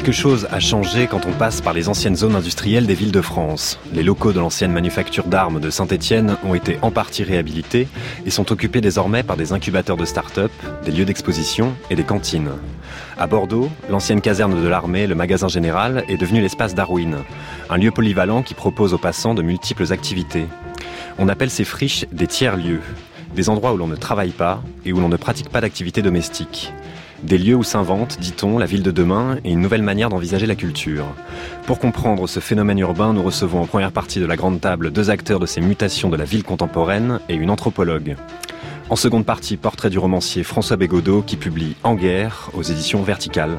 Quelque chose a changé quand on passe par les anciennes zones industrielles des villes de France. Les locaux de l'ancienne manufacture d'armes de Saint-Étienne ont été en partie réhabilités et sont occupés désormais par des incubateurs de start-up, des lieux d'exposition et des cantines. À Bordeaux, l'ancienne caserne de l'armée, le magasin général, est devenu l'espace Darwin, un lieu polyvalent qui propose aux passants de multiples activités. On appelle ces friches des tiers-lieux, des endroits où l'on ne travaille pas et où l'on ne pratique pas d'activité domestique. Des lieux où s'invente, dit-on, la ville de demain et une nouvelle manière d'envisager la culture. Pour comprendre ce phénomène urbain, nous recevons en première partie de la grande table 2 acteurs de ces mutations de la ville contemporaine et une anthropologue. En seconde partie, portrait du romancier François Bégodeau qui publie En guerre aux éditions Verticales.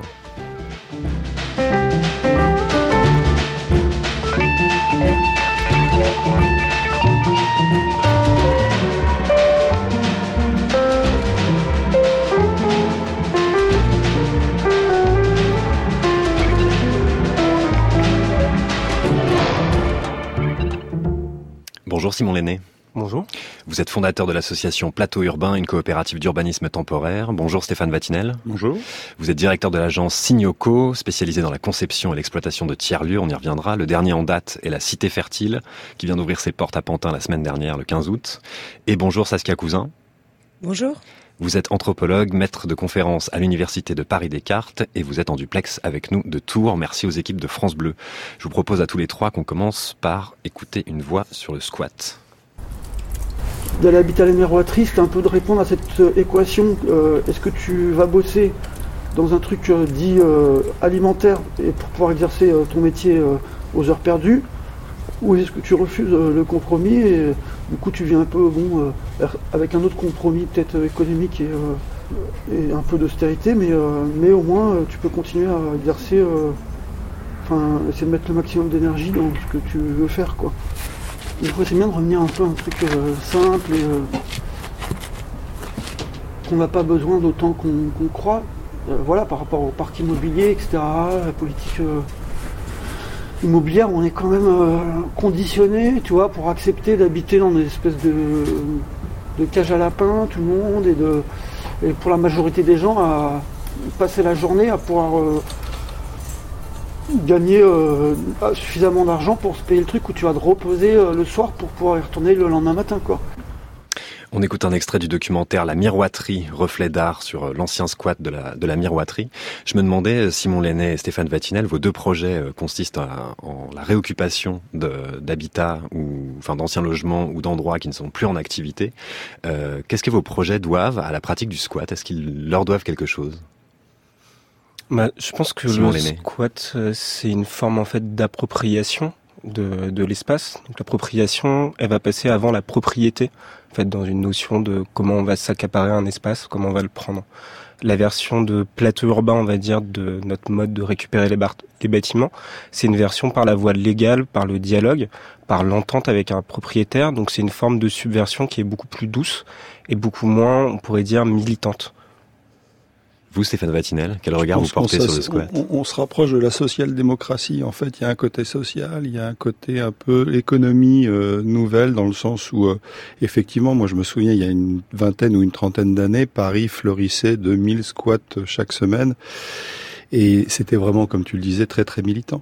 Bonjour Simon Lenné. Bonjour. Vous êtes fondateur de l'association Plateau Urbain, une coopérative d'urbanisme temporaire. Bonjour Stéphane Vatinel. Bonjour. Vous êtes directeur de l'agence Signoco, spécialisée dans la conception et l'exploitation de tiers-lieux, on y reviendra. Le dernier en date est la Cité Fertile, qui vient d'ouvrir ses portes à Pantin la semaine dernière, le 15 août. Et bonjour Saskia Cousin. Bonjour. Vous êtes anthropologue, maître de conférences à l'Université de Paris-Descartes et vous êtes en duplex avec nous de Tours. Merci aux équipes de France Bleu. Je vous propose à tous les 3 qu'on commence par écouter une voix sur le squat. De l'habitat à la miroiterie, c'est un peu de répondre à cette équation. Est-ce que tu vas bosser dans un truc dit alimentaire et pour pouvoir exercer ton métier aux heures perdues, ou est-ce que tu refuses le compromis et du coup tu viens un peu avec un autre compromis peut-être économique et un peu d'austérité, mais au moins tu peux continuer à exercer, essayer de mettre le maximum d'énergie dans ce que tu veux faire, quoi. Des fois c'est bien de revenir un peu à un truc simple et qu'on n'a pas besoin d'autant qu'on croit, par rapport au parc immobilier, etc., la politique immobilière, on est quand même conditionné, tu vois, pour accepter d'habiter dans des espèces de cage à lapins, tout le monde, et pour la majorité des gens à passer la journée à pouvoir gagner suffisamment d'argent pour se payer le truc où tu vas te reposer le soir pour pouvoir y retourner le lendemain matin, quoi. On écoute un extrait du documentaire La Miroiterie, reflet d'art sur l'ancien squat de la Miroiterie. Je me demandais, Simon Lenné et Stéphane Vatinel, vos 2 projets consistent en la réoccupation d'habitats d'anciens logements ou d'endroits qui ne sont plus en activité. Qu'est-ce que vos projets doivent à la pratique du squat ? Est-ce qu'ils leur doivent quelque chose ? Je pense que Simon le Lenné. squat, c'est une forme en fait d'appropriation de l'espace. Donc l'appropriation, elle va passer avant la propriété, en fait, dans une notion de comment on va s'accaparer un espace, comment on va le prendre. La version de plateau urbain, on va dire, de notre mode de récupérer les bâtiments, c'est une version par la voie légale, par le dialogue, par l'entente avec un propriétaire. Donc c'est une forme de subversion qui est beaucoup plus douce et beaucoup moins, on pourrait dire, militante. Vous, Stéphane Vatinel, quel regard vous portez sur le squat ? On se rapproche de la social-démocratie. En fait, il y a un côté social, il y a un côté un peu économie nouvelle, dans le sens où, effectivement, moi je me souviens, il y a une vingtaine ou une trentaine d'années, Paris fleurissait de 1000 squats chaque semaine. Et c'était vraiment, comme tu le disais, très très militant.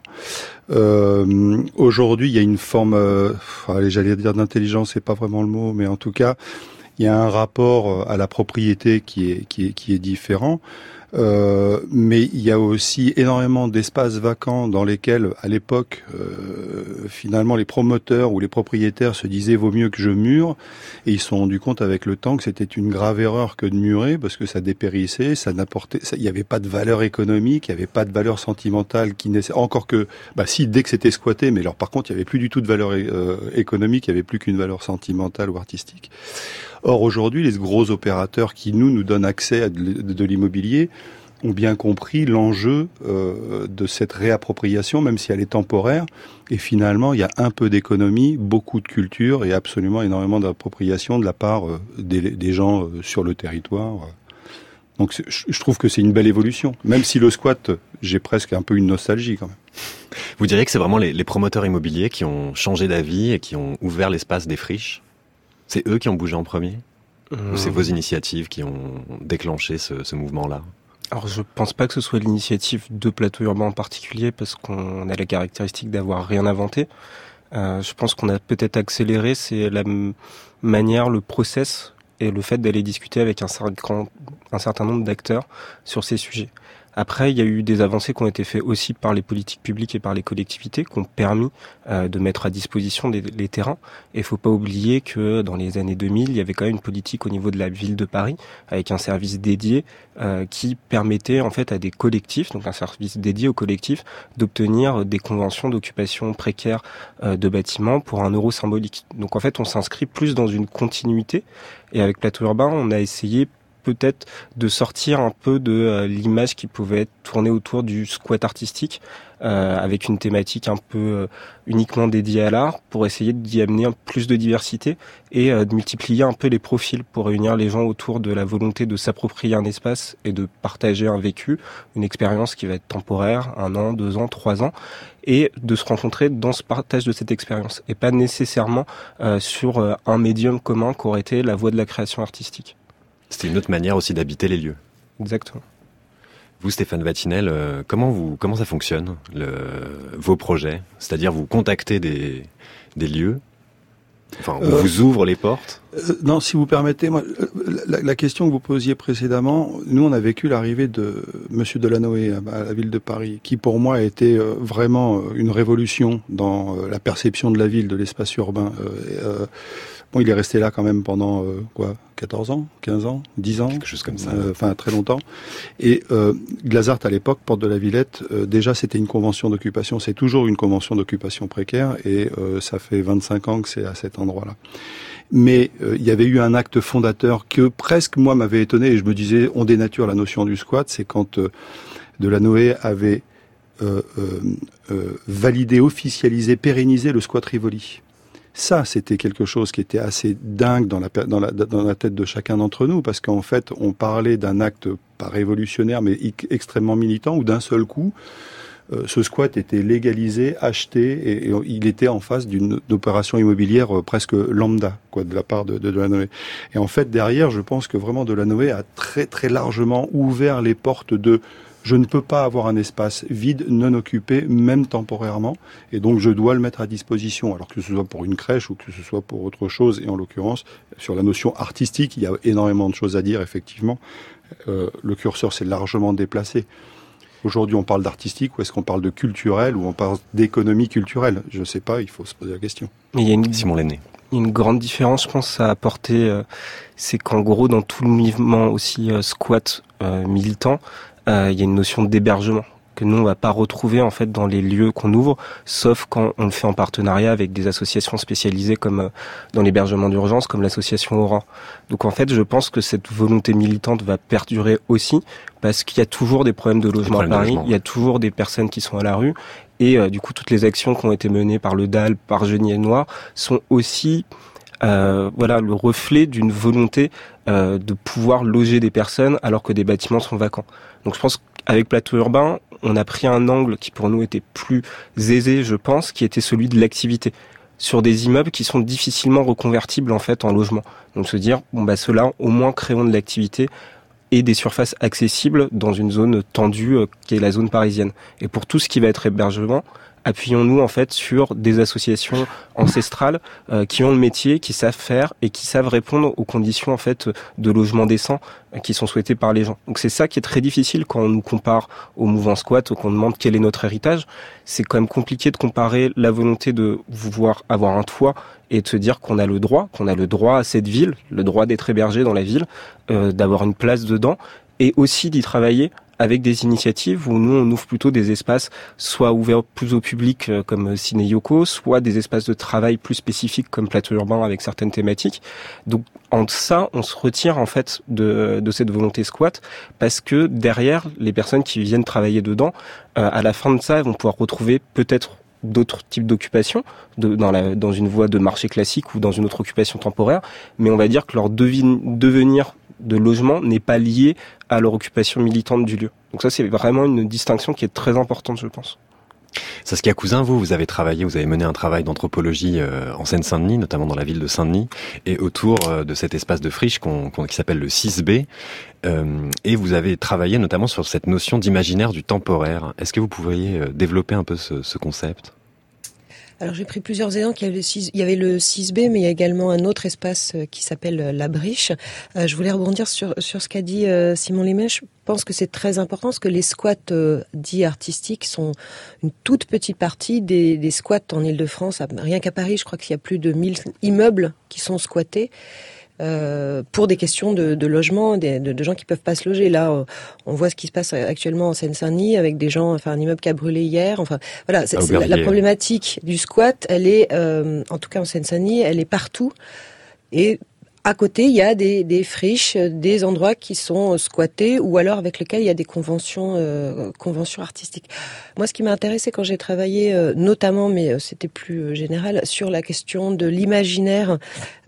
Aujourd'hui, il y a une forme, j'allais dire d'intelligence, c'est pas vraiment le mot, mais en tout cas, il y a un rapport à la propriété qui est différent. Mais il y a aussi énormément d'espaces vacants dans lesquels, à l'époque, finalement, les promoteurs ou les propriétaires se disaient « vaut mieux que je mure », et ils se sont rendus compte avec le temps que c'était une grave erreur que de murer, parce que ça dépérissait, il n'y avait pas de valeur économique, il n'y avait pas de valeur sentimentale encore que, dès que c'était squatté, mais alors par contre, il n'y avait plus du tout de valeur économique, il n'y avait plus qu'une valeur sentimentale ou artistique. Or, aujourd'hui, les gros opérateurs qui nous donnent accès à de l'immobilier ont bien compris l'enjeu de cette réappropriation, même si elle est temporaire. Et finalement, il y a un peu d'économie, beaucoup de culture et absolument énormément d'appropriation de la part des gens sur le territoire. Donc je trouve que c'est une belle évolution. Même si le squat, j'ai presque un peu une nostalgie quand même. Vous diriez que c'est vraiment les promoteurs immobiliers qui ont changé d'avis et qui ont ouvert l'espace des friches ? C'est eux qui ont bougé en premier ? Ou c'est vos initiatives qui ont déclenché ce mouvement-là ? Alors je pense pas que ce soit l'initiative de Plateau Urbain en particulier, parce qu'on a la caractéristique d'avoir rien inventé. Je pense qu'on a peut-être accéléré, c'est la manière, le process et le fait d'aller discuter avec un certain nombre d'acteurs sur ces sujets. Après, il y a eu des avancées qui ont été faites aussi par les politiques publiques et par les collectivités qui ont permis de mettre à disposition les terrains. Et il faut pas oublier que dans les années 2000, il y avait quand même une politique au niveau de la ville de Paris avec un service dédié qui permettait en fait à des collectifs, donc un service dédié aux collectifs, d'obtenir des conventions d'occupation précaire de bâtiments pour €1 symbolique. Donc en fait, on s'inscrit plus dans une continuité. Et avec Plateau Urbain, on a essayé peut-être de sortir un peu de l'image qui pouvait être tournée autour du squat artistique, avec une thématique un peu uniquement dédiée à l'art, pour essayer d'y amener plus de diversité et de multiplier un peu les profils pour réunir les gens autour de la volonté de s'approprier un espace et de partager un vécu, une expérience qui va être temporaire, 1 an, 2 ans, 3 ans, et de se rencontrer dans ce partage de cette expérience, et pas nécessairement sur un médium commun qu'aurait été la voie de la création artistique. C'était une autre manière aussi d'habiter les lieux. Exactement. Vous, Stéphane Vatinel, comment ça fonctionne, vos projets ? C'est-à-dire, vous contactez des lieux, on vous ouvre les portes ? Non, si vous permettez, moi, la question que vous posiez précédemment, nous, on a vécu l'arrivée de Monsieur Delanoë à la ville de Paris, qui pour moi a été vraiment une révolution dans la perception de la ville, de l'espace urbain. Bon, il est resté là quand même pendant 14 ans, 15 ans, 10 ans, quelque chose comme ça. Très longtemps. Et Glazart à l'époque, Porte de la Villette, déjà c'était une convention d'occupation, c'est toujours une convention d'occupation précaire, et ça fait 25 ans que c'est à cet endroit-là. Mais il y avait eu un acte fondateur que presque moi m'avait étonné, et je me disais on dénature la notion du squat, c'est quand Delanoë avait validé, officialisé, pérennisé le squat Rivoli. Ça, c'était quelque chose qui était assez dingue dans la tête de chacun d'entre nous, parce qu'en fait, on parlait d'un acte pas révolutionnaire, mais extrêmement militant, où d'un seul coup, ce squat était légalisé, acheté, et il était en face d'une opération immobilière presque lambda, de la part de Delanoë. Et en fait, derrière, je pense que vraiment Delanoë a très très largement ouvert les portes de je ne peux pas avoir un espace vide, non occupé, même temporairement, et donc je dois le mettre à disposition, alors que ce soit pour une crèche ou que ce soit pour autre chose, et en l'occurrence, sur la notion artistique, il y a énormément de choses à dire, effectivement. Le curseur s'est largement déplacé. Aujourd'hui, on parle d'artistique, ou est-ce qu'on parle de culturel, ou on parle d'économie culturelle ? Je ne sais pas, il faut se poser la question. Simon Lenné. Il y a une grande différence, je pense, à apporter, c'est qu'en gros, dans tout le mouvement aussi squat militant, il y a une notion d'hébergement que nous on va pas retrouver en fait dans les lieux qu'on ouvre, sauf quand on le fait en partenariat avec des associations spécialisées comme dans l'hébergement d'urgence, comme l'association Aura. Donc en fait, je pense que cette volonté militante va perdurer aussi, parce qu'il y a toujours des problèmes de logement à Paris, il y a toujours des personnes qui sont à la rue, et du coup toutes les actions qui ont été menées par le DAL, par Genièvre Noir, sont aussi le reflet d'une volonté de pouvoir loger des personnes alors que des bâtiments sont vacants. Donc je pense qu'avec Plateau Urbain, on a pris un angle qui pour nous était plus aisé, je pense, qui était celui de l'activité, sur des immeubles qui sont difficilement reconvertibles en fait en logement. Donc se dire ceux-là au moins créons de l'activité et des surfaces accessibles dans une zone tendue qui est la zone parisienne. Et pour tout ce qui va être hébergement, appuyons-nous en fait sur des associations ancestrales qui ont le métier, qui savent faire et qui savent répondre aux conditions en fait de logement décent qui sont souhaitées par les gens. Donc c'est ça qui est très difficile quand on nous compare au mouvement squat ou qu'on demande quel est notre héritage. C'est quand même compliqué de comparer la volonté de vouloir avoir un toit et de se dire qu'on a le droit à cette ville, le droit d'être hébergé dans la ville, d'avoir une place dedans et aussi d'y travailler avec des initiatives où nous on ouvre plutôt des espaces soit ouverts plus au public comme Ciné Yoko, soit des espaces de travail plus spécifiques comme Plateau Urbain avec certaines thématiques. Donc en ça, on se retire en fait de cette volonté squat, parce que derrière, les personnes qui viennent travailler dedans, à la fin de ça, elles vont pouvoir retrouver peut-être d'autres types d'occupations dans une voie de marché classique ou dans une autre occupation temporaire, mais on va dire que leur devenir de logement n'est pas lié à leur occupation militante du lieu. Donc ça, c'est vraiment une distinction qui est très importante, je pense. Saskia Cousin, vous avez mené un travail d'anthropologie en Seine-Saint-Denis, notamment dans la ville de Saint-Denis, et autour de cet espace de friche qui s'appelle le 6B. Et vous avez travaillé notamment sur cette notion d'imaginaire du temporaire. Est-ce que vous pourriez développer un peu ce concept ? Alors j'ai pris plusieurs exemples. Il y avait le 6B, mais il y a également un autre espace qui s'appelle la Briche. Je voulais rebondir sur ce qu'a dit Simon Lémé. Je pense que c'est très important parce que les squats dits artistiques sont une toute petite partie des squats en Île-de-France. Rien qu'à Paris, je crois qu'il y a plus de 1000 immeubles qui sont squattés. Pour des questions de logement, de gens qui peuvent pas se loger. Là, on voit ce qui se passe actuellement en Seine-Saint-Denis avec des gens, un immeuble qui a brûlé hier. Enfin, voilà, la problématique du squat, elle est, en tout cas en Seine-Saint-Denis, elle est partout. Et à côté, il y a des friches, des endroits qui sont squattés ou alors avec lesquels il y a des conventions artistiques. Moi, ce qui m'a intéressé quand j'ai travaillé, notamment, mais c'était plus général, sur la question de l'imaginaire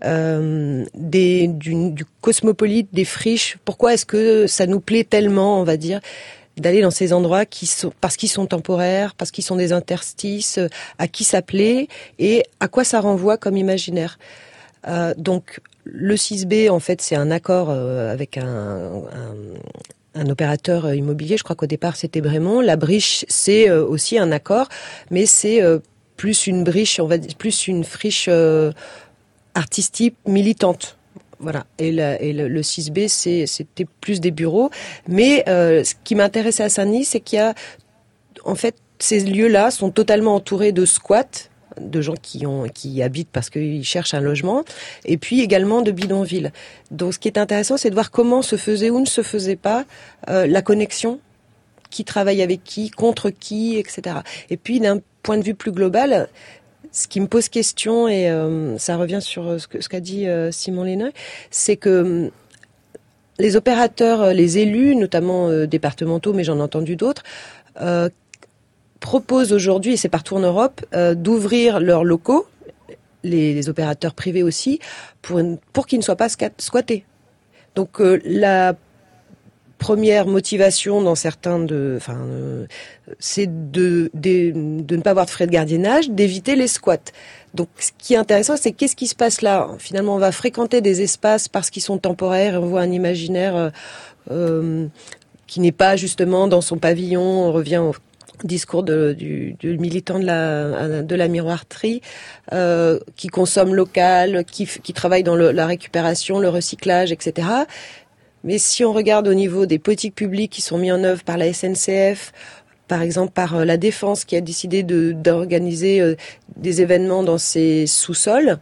du cosmopolite, des friches. Pourquoi est-ce que ça nous plaît tellement, on va dire, d'aller dans ces endroits parce qu'ils sont temporaires, parce qu'ils sont des interstices, à qui ça plaît et à quoi ça renvoie comme imaginaire. Donc, le 6B, en fait, c'est un accord avec un opérateur immobilier. Je crois qu'au départ, c'était Brémond. La Briche, c'est aussi un accord, mais c'est plus une briche, on va dire, plus une friche artistique militante. Voilà. Et le 6B, c'était plus des bureaux. Mais ce qui m'intéressait à Saint-Denis, c'est qu'il y a, en fait, ces lieux-là sont totalement entourés de squats, de gens qui habitent parce qu'ils cherchent un logement, et puis également de bidonvilles. Donc ce qui est intéressant, c'est de voir comment se faisait ou ne se faisait pas la connexion, qui travaille avec qui, contre qui, etc. Et puis d'un point de vue plus global, ce qui me pose question, et ça revient sur ce qu'a dit Simon Léneuil, c'est que les opérateurs, les élus, notamment départementaux, mais j'en ai entendu d'autres, proposent aujourd'hui, et c'est partout en Europe, d'ouvrir leurs locaux, les opérateurs privés aussi, pour qu'ils ne soient pas squattés. Donc la première motivation dans certains c'est de ne pas avoir de frais de gardiennage, d'éviter les squats. Donc ce qui est intéressant, c'est qu'est-ce qui se passe là ? Finalement, on va fréquenter des espaces parce qu'ils sont temporaires, et on voit un imaginaire qui n'est pas justement dans son pavillon. On revient au discours du militant de la miroiterie, qui consomme local, qui travaille dans la récupération, le recyclage, etc. Mais si on regarde au niveau des politiques publiques qui sont mises en œuvre par la SNCF, par exemple par la Défense qui a décidé d'organiser des événements dans ses sous-sols,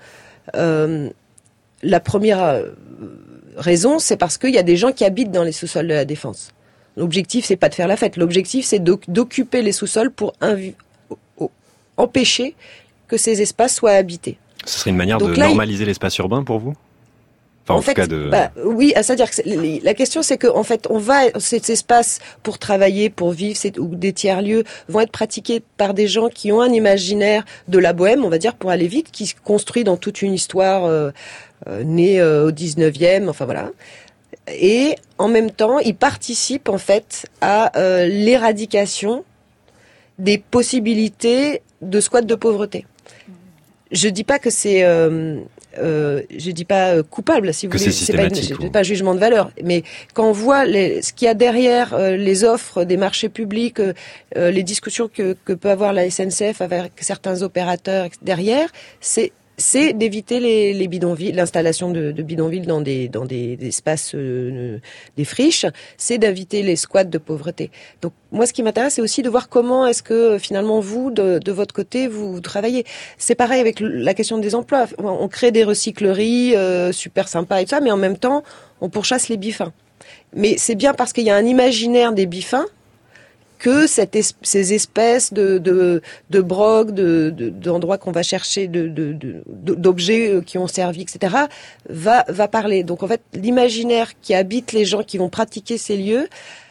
la première raison, c'est parce qu'il y a des gens qui habitent dans les sous-sols de la Défense. L'objectif, c'est pas de faire la fête. L'objectif, c'est d'occuper les sous-sols pour empêcher que ces espaces soient habités. Ce serait une manière de normaliser l'espace urbain pour vous ? Enfin, en fait, tout cas oui, c'est-à-dire que la question, c'est que en fait, ces espaces pour travailler, pour vivre, ou des tiers-lieux vont être pratiqués par des gens qui ont un imaginaire de la bohème, on va dire, pour aller vite, qui se construit dans toute une histoire née au 19e, enfin voilà. Et en même temps, ils participent en fait à l'éradication des possibilités de squat de pauvreté. Je dis pas que c'est, je dis pas coupable, si vous voulez, c'est pas jugement de valeur. Mais quand on voit ce qu'il y a derrière les offres des marchés publics, les discussions que peut avoir la SNCF avec certains opérateurs derrière, c'est d'éviter les bidonvilles, l'installation de bidonvilles dans des espaces, des friches, c'est d'éviter les squats de pauvreté. Donc moi, ce qui m'intéresse, c'est aussi de voir comment est-ce que finalement vous, de votre côté, vous travaillez. C'est pareil avec la question des emplois. On crée des recycleries super sympas et tout ça, mais en même temps, on pourchasse les bifins. Mais c'est bien parce qu'il y a un imaginaire des bifins que ces espèces de brocs, d'endroits qu'on va chercher, d'objets qui ont servi, etc., va parler. Donc en fait, l'imaginaire qui habite les gens qui vont pratiquer ces lieux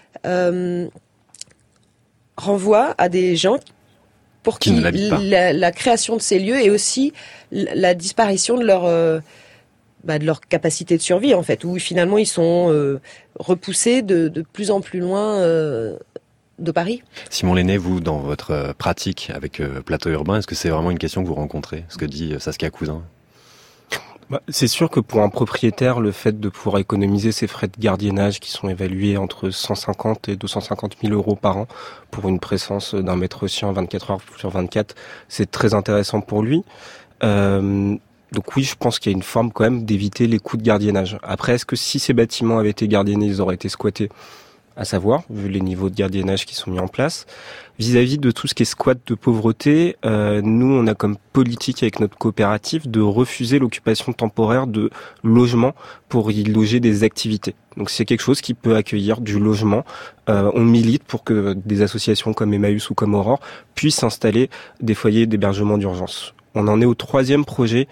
renvoie à des gens pour qui la création de ces lieux est aussi la disparition de leur capacité de survie, en fait, où finalement ils sont repoussés de plus en plus loin de Paris. Simon Lenné, vous, dans votre pratique avec Plateau Urbain, est-ce que c'est vraiment une question que vous rencontrez, ce que dit Saskia Cousin? C'est sûr que pour un propriétaire, le fait de pouvoir économiser ses frais de gardiennage qui sont évalués entre 150 et 250 000 euros par an pour une présence d'un maître chien 24 heures sur 24, c'est très intéressant pour lui. Donc oui, je pense qu'il y a une forme quand même d'éviter les coûts de gardiennage. Après, est-ce que si ces bâtiments avaient été gardiennés, ils auraient été squattés? À savoir, vu les niveaux de gardiennage qui sont mis en place. Vis-à-vis de tout ce qui est squat de pauvreté, nous, on a comme politique avec notre coopérative de refuser l'occupation temporaire de logements pour y loger des activités. Donc c'est quelque chose qui peut accueillir du logement. On milite pour que des associations comme Emmaüs ou comme Aurore puissent installer des foyers d'hébergement d'urgence. On en est au 3e projet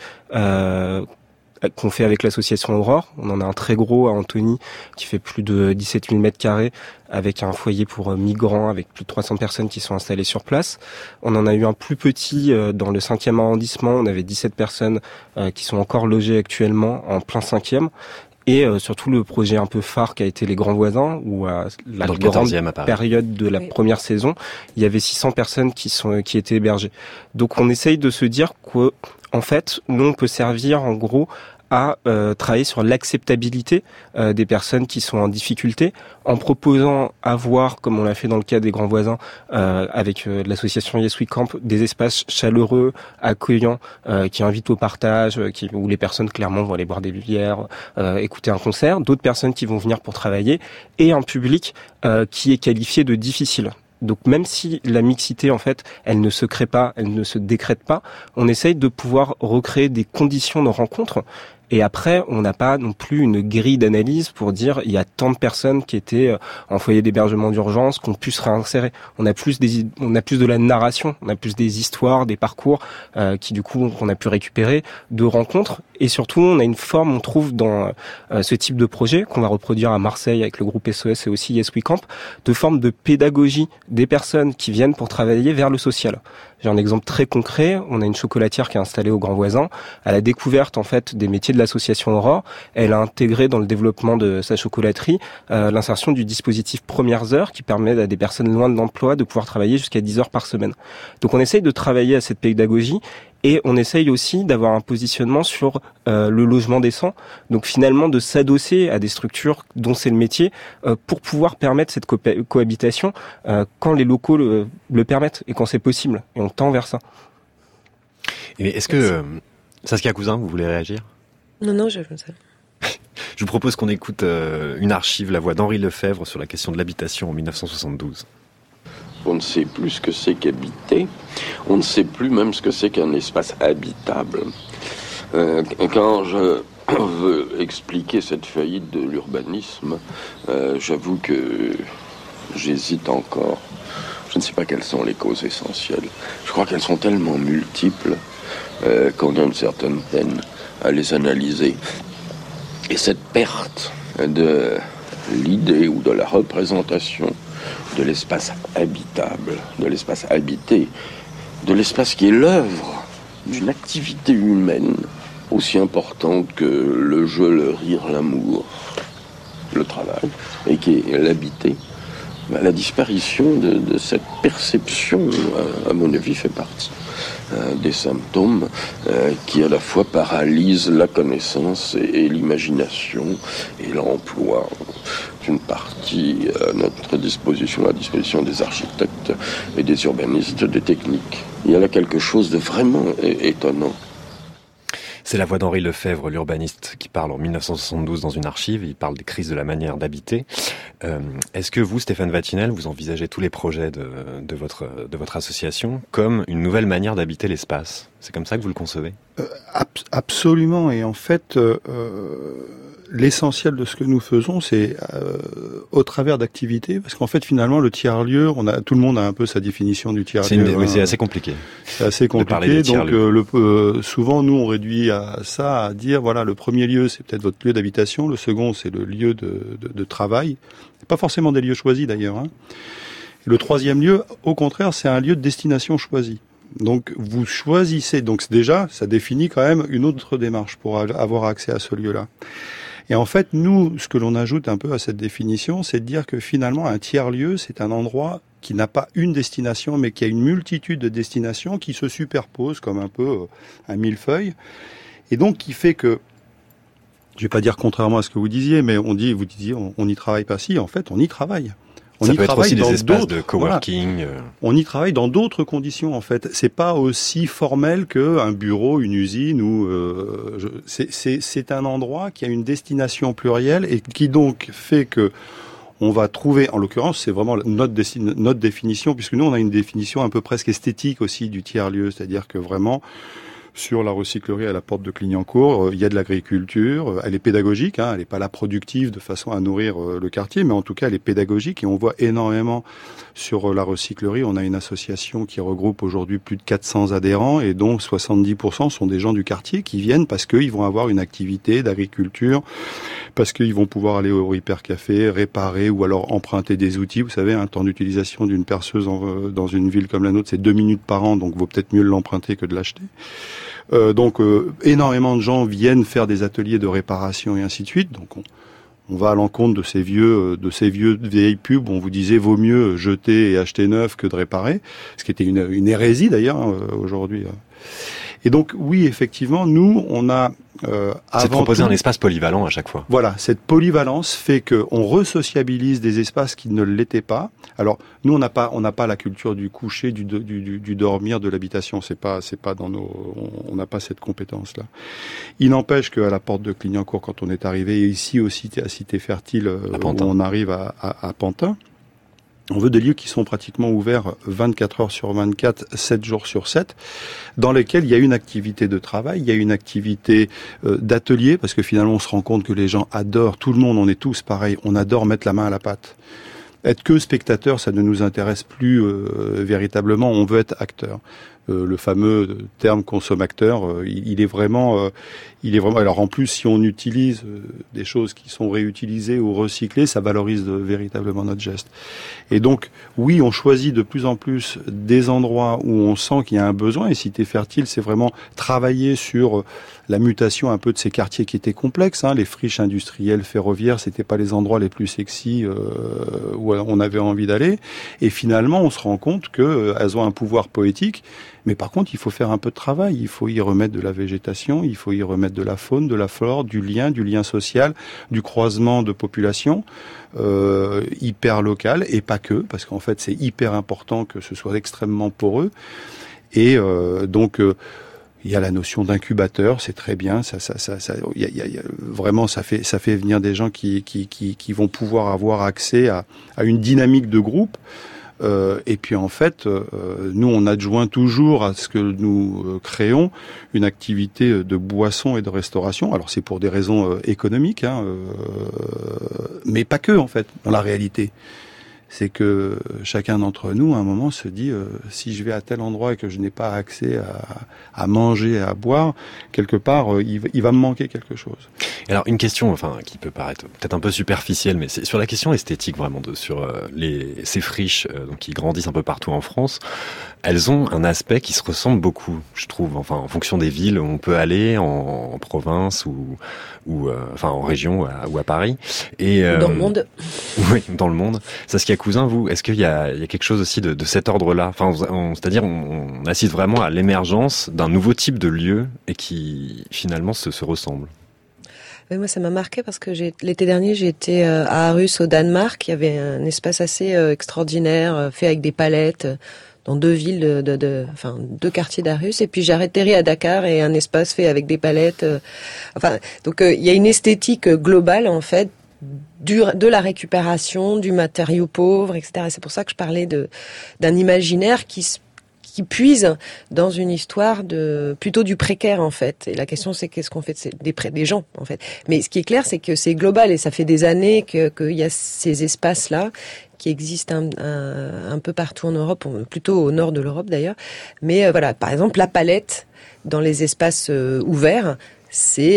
qu'on fait avec l'association Aurore. On en a un très gros à Antony qui fait plus de 17 000 mètres carrés avec un foyer pour migrants avec plus de 300 personnes qui sont installées sur place. On en a eu un plus petit dans le 5e arrondissement. On avait 17 personnes qui sont encore logées actuellement en plein 5e. Et surtout le projet un peu phare qui a été les Grands Voisins, où à la grande période de la première saison, il y avait 600 personnes qui étaient hébergées. Donc on essaye de se dire que, en fait, nous on peut servir en gros à travailler sur l'acceptabilité des personnes qui sont en difficulté, en proposant à voir, comme on l'a fait dans le cas des Grands Voisins, avec l'association Yes We Camp, des espaces chaleureux, accueillants, qui invitent au partage, où les personnes clairement vont aller boire des bières, écouter un concert, d'autres personnes qui vont venir pour travailler, et un public qui est qualifié de difficile. Donc même si la mixité, en fait, elle ne se crée pas, elle ne se décrète pas, on essaye de pouvoir recréer des conditions de rencontre. Et après, on n'a pas non plus une grille d'analyse pour dire il y a tant de personnes qui étaient en foyer d'hébergement d'urgence qu'on puisse réinsérer. On a plus de la narration, on a plus des histoires, des parcours qui du coup qu'on a pu récupérer, de rencontres. Et surtout, on a une forme, on trouve dans ce type de projet qu'on va reproduire à Marseille avec le groupe SOS et aussi Yes We Camp, de forme de pédagogie des personnes qui viennent pour travailler vers le social. J'ai un exemple très concret. On a une chocolatière qui est installée au Grand Voisin. À la découverte, en fait, des métiers de l'association Aurore, elle a intégré dans le développement de sa chocolaterie l'insertion du dispositif Premières Heures qui permet à des personnes loin de l'emploi de pouvoir travailler jusqu'à 10 heures par semaine. Donc on essaye de travailler à cette pédagogie. Et on essaye aussi d'avoir un positionnement sur le logement décent, donc finalement de s'adosser à des structures dont c'est le métier pour pouvoir permettre cette cohabitation quand les locaux le permettent et quand c'est possible. Et on tend vers ça. Et est-ce que Saskia Cousin, vous voulez réagir? Non, je vous propose qu'on écoute une archive, la voix d'Henri Lefebvre sur la question de l'habitation en 1972. On ne sait plus ce que c'est qu'habiter. On ne sait plus même ce que c'est qu'un espace habitable. Quand je veux expliquer cette faillite de l'urbanisme, j'avoue que j'hésite encore. Je ne sais pas quelles sont les causes essentielles. Je crois qu'elles sont tellement multiples qu'on a une certaine peine à les analyser. Et cette perte de l'idée ou de la représentation de l'espace habitable, de l'espace habité, de l'espace qui est l'œuvre d'une activité humaine aussi importante que le jeu, le rire, l'amour, le travail, et qui est l'habité. La disparition de cette perception, à mon avis, fait partie des symptômes qui à la fois paralysent la connaissance et l'imagination et l'emploi d'une partie à notre disposition, à la disposition des architectes et des urbanistes, des techniques. Il y a là quelque chose de vraiment étonnant. C'est la voix d'Henri Lefebvre, l'urbaniste, qui parle en 1972 dans une archive. Il parle des crises de la manière d'habiter. Est-ce que vous, Stéphane Vatinel, vous envisagez tous les projets de votre association comme une nouvelle manière d'habiter l'espace? C'est comme ça que vous le concevez? Absolument. Et en fait, l'essentiel de ce que nous faisons, c'est au travers d'activités, parce qu'en fait, finalement, le tiers-lieu, tout le monde a un peu sa définition du tiers-lieu. Mais c'est assez compliqué. C'est assez compliqué. Donc, souvent, nous, on réduit ça à dire, voilà, le premier lieu, c'est peut-être votre lieu d'habitation. Le second, c'est le lieu de travail. Pas forcément des lieux choisis, d'ailleurs. Le troisième lieu, au contraire, c'est un lieu de destination choisi. Donc, vous choisissez. Donc, déjà, ça définit quand même une autre démarche pour avoir accès à ce lieu-là. Et en fait, nous, ce que l'on ajoute un peu à cette définition, c'est de dire que finalement, un tiers-lieu, c'est un endroit qui n'a pas une destination, mais qui a une multitude de destinations qui se superposent comme un peu un millefeuille, et donc qui fait que, je vais pas dire contrairement à ce que vous disiez, mais vous disiez on n'y travaille pas. Si, en fait, on y travaille. Ça peut être aussi des espaces de coworking. Voilà. On y travaille dans d'autres conditions, en fait. C'est pas aussi formel qu'un bureau, une usine ou c'est un endroit qui a une destination plurielle et qui donc fait que on va trouver, en l'occurrence, c'est vraiment notre définition, puisque nous on a une définition un peu presque esthétique aussi du tiers-lieu, c'est-à-dire que vraiment sur la recyclerie à la porte de Clignancourt, il y a de l'agriculture, elle est pédagogique, elle n'est pas là productive de façon à nourrir le quartier, mais en tout cas elle est pédagogique et on voit énormément sur la recyclerie. On a une association qui regroupe aujourd'hui plus de 400 adhérents et dont 70% sont des gens du quartier qui viennent parce qu'ils vont avoir une activité d'agriculture, parce qu'ils vont pouvoir aller au hypercafé, réparer ou alors emprunter des outils. Vous savez, un temps d'utilisation d'une perceuse dans une ville comme la nôtre, c'est 2 minutes par an, donc vaut peut-être mieux l'emprunter que de l'acheter. Donc énormément de gens viennent faire des ateliers de réparation et ainsi de suite. Donc on va à l'encontre de ces vieilles pubs où on vous disait vaut mieux jeter et acheter neuf que de réparer, ce qui était une hérésie d'ailleurs aujourd'hui. Et donc oui, effectivement, nous on a c'est de proposer un espace polyvalent à chaque fois. Voilà, cette polyvalence fait que on resociabilise des espaces qui ne l'étaient pas. Alors nous on n'a pas la culture du coucher, du dormir, de l'habitation. C'est pas dans on n'a pas cette compétence là. Il n'empêche qu'à la porte de Clignancourt, quand on est arrivé, et ici aussi à Cité Fertile, où on arrive à Pantin. On veut des lieux qui sont pratiquement ouverts 24 heures sur 24, 7 jours sur 7, dans lesquels il y a une activité de travail, il y a une activité d'atelier, parce que finalement on se rend compte que les gens adorent, tout le monde, on est tous pareils, on adore mettre la main à la pâte. Être que spectateur, ça ne nous intéresse plus véritablement, on veut être acteur. Le fameux terme consommateur, il est vraiment. Alors en plus, si on utilise des choses qui sont réutilisées ou recyclées, ça valorise véritablement notre geste. Et donc, oui, on choisit de plus en plus des endroits où on sent qu'il y a un besoin. Et Cité Fertile, c'est vraiment travailler sur la mutation un peu de ces quartiers qui étaient complexes. Les friches industrielles, ferroviaires, c'était pas les endroits les plus sexy où on avait envie d'aller. Et finalement, on se rend compte que elles ont un pouvoir poétique. Mais par contre, il faut faire un peu de travail. Il faut y remettre de la végétation, il faut y remettre de la faune, de la flore, du lien social, du croisement de populations hyper local et pas que, parce qu'en fait, c'est hyper important que ce soit extrêmement poreux. Et donc, il y a la notion d'incubateur, c'est très bien. Vraiment, ça fait venir des gens qui vont pouvoir avoir accès à une dynamique de groupe. Et puis en fait, nous on adjoint toujours à ce que nous créons une activité de boisson et de restauration. Alors c'est pour des raisons économiques, mais pas que en fait. Dans la réalité, c'est que chacun d'entre nous, à un moment, se dit si je vais à tel endroit et que je n'ai pas accès à manger, à boire, quelque part, il va me manquer quelque chose. Alors une question, qui peut paraître peut-être un peu superficielle, mais c'est sur la question esthétique vraiment sur ces friches donc qui grandissent un peu partout en France. Elles ont un aspect qui se ressemble beaucoup, je trouve, en fonction des villes où on peut aller, en province ou en région ou à Paris. Et dans le monde. Oui, dans le monde. Saskia Cousin, vous, est-ce qu'il y a quelque chose aussi de cet ordre-là? C'est-à-dire, on assiste vraiment à l'émergence d'un nouveau type de lieu et qui finalement se ressemble. Oui, moi, ça m'a marqué parce que l'été dernier, j'ai été à Aarhus, au Danemark. Il y avait un espace assez extraordinaire, fait avec des palettes, dans 2 villes, 2 quartiers d'Aarhus. Et puis j'ai atterri à Dakar et un espace fait avec des palettes. Donc il y a une esthétique globale en fait de la récupération, du matériau pauvre, etc. Et c'est pour ça que je parlais d'un imaginaire qui puise dans une histoire plutôt du précaire en fait. Et la question c'est qu'est-ce qu'on fait des gens en fait. Mais ce qui est clair c'est que c'est global et ça fait des années qu'il y a ces espaces-là qui existent un peu partout en Europe, plutôt au nord de l'Europe d'ailleurs. Mais voilà, par exemple la palette dans les espaces ouverts, c'est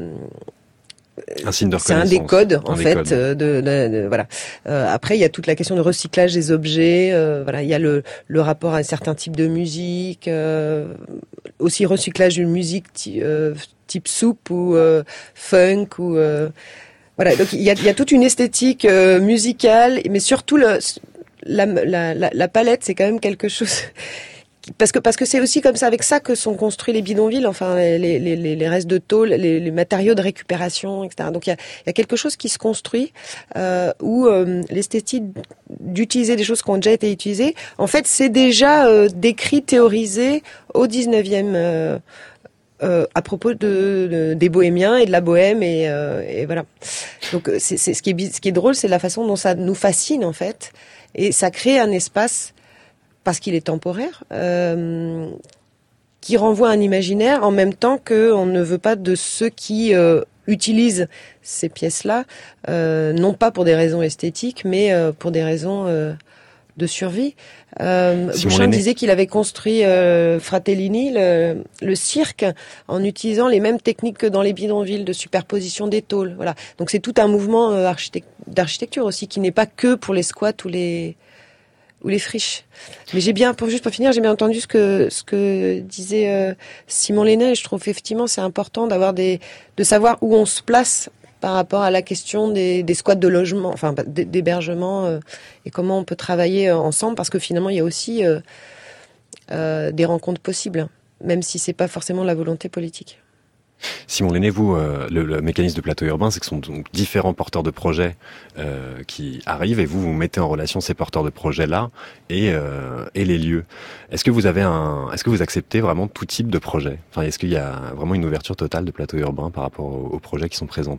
un signe de c'est un des codes en fait voilà. Après il y a toute la question de recyclage des objets, il y a le rapport à un certain type de musique, aussi recyclage d'une musique type soupe ou funk ou voilà. Donc il y a toute une esthétique musicale, mais surtout la palette, c'est quand même quelque chose. Parce que c'est aussi comme ça, avec ça que sont construits les bidonvilles, enfin les restes de tôle, les matériaux de récupération, etc. Donc il y a quelque chose qui se construit où l'esthétique d'utiliser des choses qui ont déjà été utilisées, en fait, c'est déjà décrit, théorisé au 19e à propos des bohémiens et de la bohème et voilà. Donc c'est ce qui est drôle, c'est la façon dont ça nous fascine en fait, et ça crée un espace parce qu'il est temporaire, qui renvoie à un imaginaire en même temps qu'on ne veut pas de ceux qui utilisent ces pièces-là, non pas pour des raisons esthétiques, mais pour des raisons de survie. Bouchin disait qu'il avait construit Fratellini, le cirque, en utilisant les mêmes techniques que dans les bidonvilles de superposition des tôles. Voilà. Donc c'est tout un mouvement d'architecture aussi, qui n'est pas que pour les squats ou les friches. Mais juste pour finir, j'ai bien entendu ce que disait Simon Lenné. Je trouve effectivement c'est important de savoir où on se place par rapport à la question des squats de logement, enfin d'hébergement, et comment on peut travailler ensemble, parce que finalement il y a aussi des rencontres possibles, même si c'est pas forcément la volonté politique. Simon Lenné, vous, le mécanisme de plateau urbain, c'est que ce sont donc différents porteurs de projets qui arrivent, et vous mettez en relation ces porteurs de projets-là et les lieux. Est-ce que vous acceptez vraiment tout type de projet ? Enfin, est-ce qu'il y a vraiment une ouverture totale de plateau urbain par rapport aux projets qui sont présentés ?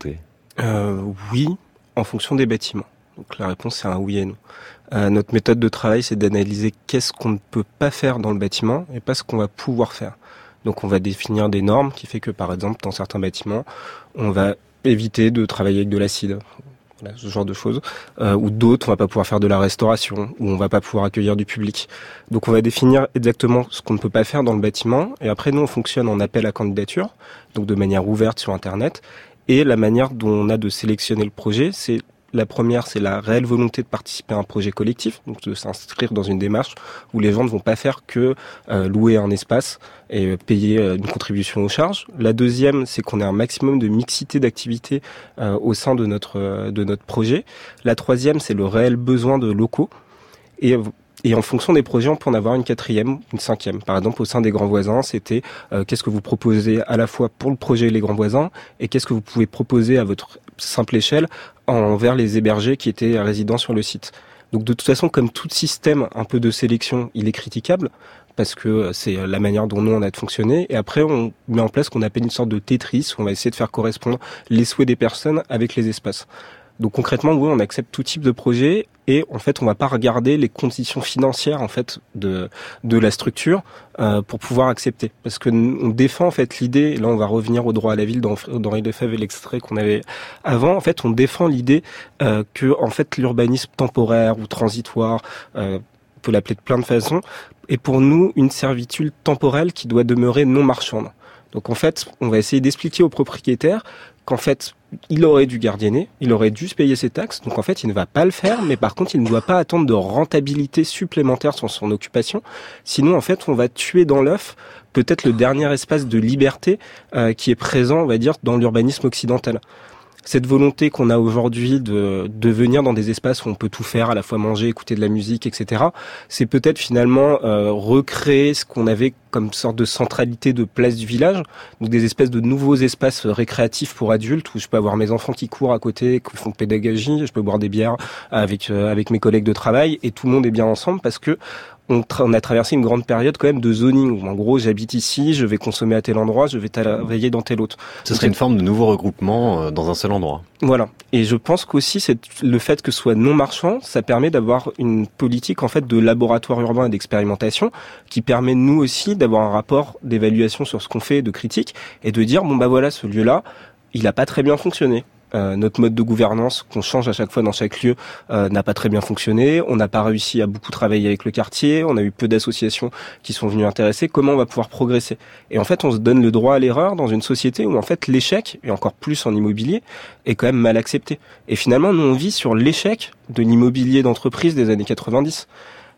Oui, en fonction des bâtiments. Donc la réponse c'est un oui et non. Notre méthode de travail, c'est d'analyser qu'est-ce qu'on ne peut pas faire dans le bâtiment et pas ce qu'on va pouvoir faire. Donc on va définir des normes qui fait que par exemple dans certains bâtiments, on va éviter de travailler avec de l'acide, voilà, ce genre de choses, ou d'autres on va pas pouvoir faire de la restauration, ou on va pas pouvoir accueillir du public. Donc on va définir exactement ce qu'on ne peut pas faire dans le bâtiment, et après nous on fonctionne en appel à candidature, donc de manière ouverte sur internet, et la manière dont on a de sélectionner le projet, c'est la première, c'est la réelle volonté de participer à un projet collectif, donc de s'inscrire dans une démarche où les gens ne vont pas faire que louer un espace et payer une contribution aux charges. La deuxième, c'est qu'on ait un maximum de mixité d'activités au sein de notre projet. La troisième, c'est le réel besoin de locaux. Et en fonction des projets, on peut en avoir une quatrième, une cinquième. Par exemple, au sein des Grands Voisins, c'était qu'est-ce que vous proposez à la fois pour le projet Les Grands Voisins et qu'est-ce que vous pouvez proposer à votre simple échelle envers les hébergés qui étaient résidents sur le site. Donc de toute façon, comme tout système un peu de sélection, il est critiquable parce que c'est la manière dont nous on a de fonctionner. Et après, on met en place ce qu'on appelle une sorte de Tetris où on va essayer de faire correspondre les souhaits des personnes avec les espaces. Donc concrètement, oui, on accepte tout type de projet et en fait, on va pas regarder les conditions financières en fait de la structure pour pouvoir accepter, parce que on défend en fait l'idée. Et là, on va revenir au droit à la ville dans Lefebvre et l'extrait qu'on avait avant. En fait, on défend l'idée que en fait l'urbanisme temporaire ou transitoire, on peut l'appeler de plein de façons, est pour nous une servitude temporelle qui doit demeurer non marchande. Donc en fait, on va essayer d'expliquer aux propriétaires qu'en fait, il aurait dû gardienner, il aurait dû se payer ses taxes, donc en fait, il ne va pas le faire, mais par contre, il ne doit pas attendre de rentabilité supplémentaire sur son occupation. Sinon, en fait, on va tuer dans l'œuf peut-être le dernier espace de liberté qui est présent, on va dire, dans l'urbanisme occidental. Cette volonté qu'on a aujourd'hui de venir dans des espaces où on peut tout faire, à la fois manger, écouter de la musique, etc., c'est peut-être finalement recréer ce qu'on avait comme sorte de centralité de place du village, donc des espèces de nouveaux espaces récréatifs pour adultes où je peux avoir mes enfants qui courent à côté, qui font pédagogie, je peux boire des bières avec mes collègues de travail et tout le monde est bien ensemble parce que on a traversé une grande période quand même de zoning où en gros j'habite ici, je vais consommer à tel endroit, je vais travailler dans tel autre. Ce serait une forme de nouveau regroupement dans un seul endroit. Voilà. Et je pense qu'aussi le fait que ce soit non marchand, ça permet d'avoir une politique en fait de laboratoire urbain et d'expérimentation qui permet nous aussi d'avoir un rapport d'évaluation sur ce qu'on fait, de critique et de dire bon bah voilà, ce lieu-là, il a pas très bien fonctionné. Notre mode de gouvernance qu'on change à chaque fois dans chaque lieu n'a pas très bien fonctionné. On n'a pas réussi à beaucoup travailler avec le quartier. On a eu peu d'associations qui sont venues intéresser. Comment on va pouvoir progresser ? Et en fait, on se donne le droit à l'erreur dans une société où en fait l'échec, et encore plus en immobilier, est quand même mal accepté. Et finalement, nous on vit sur l'échec de l'immobilier d'entreprise des années 90.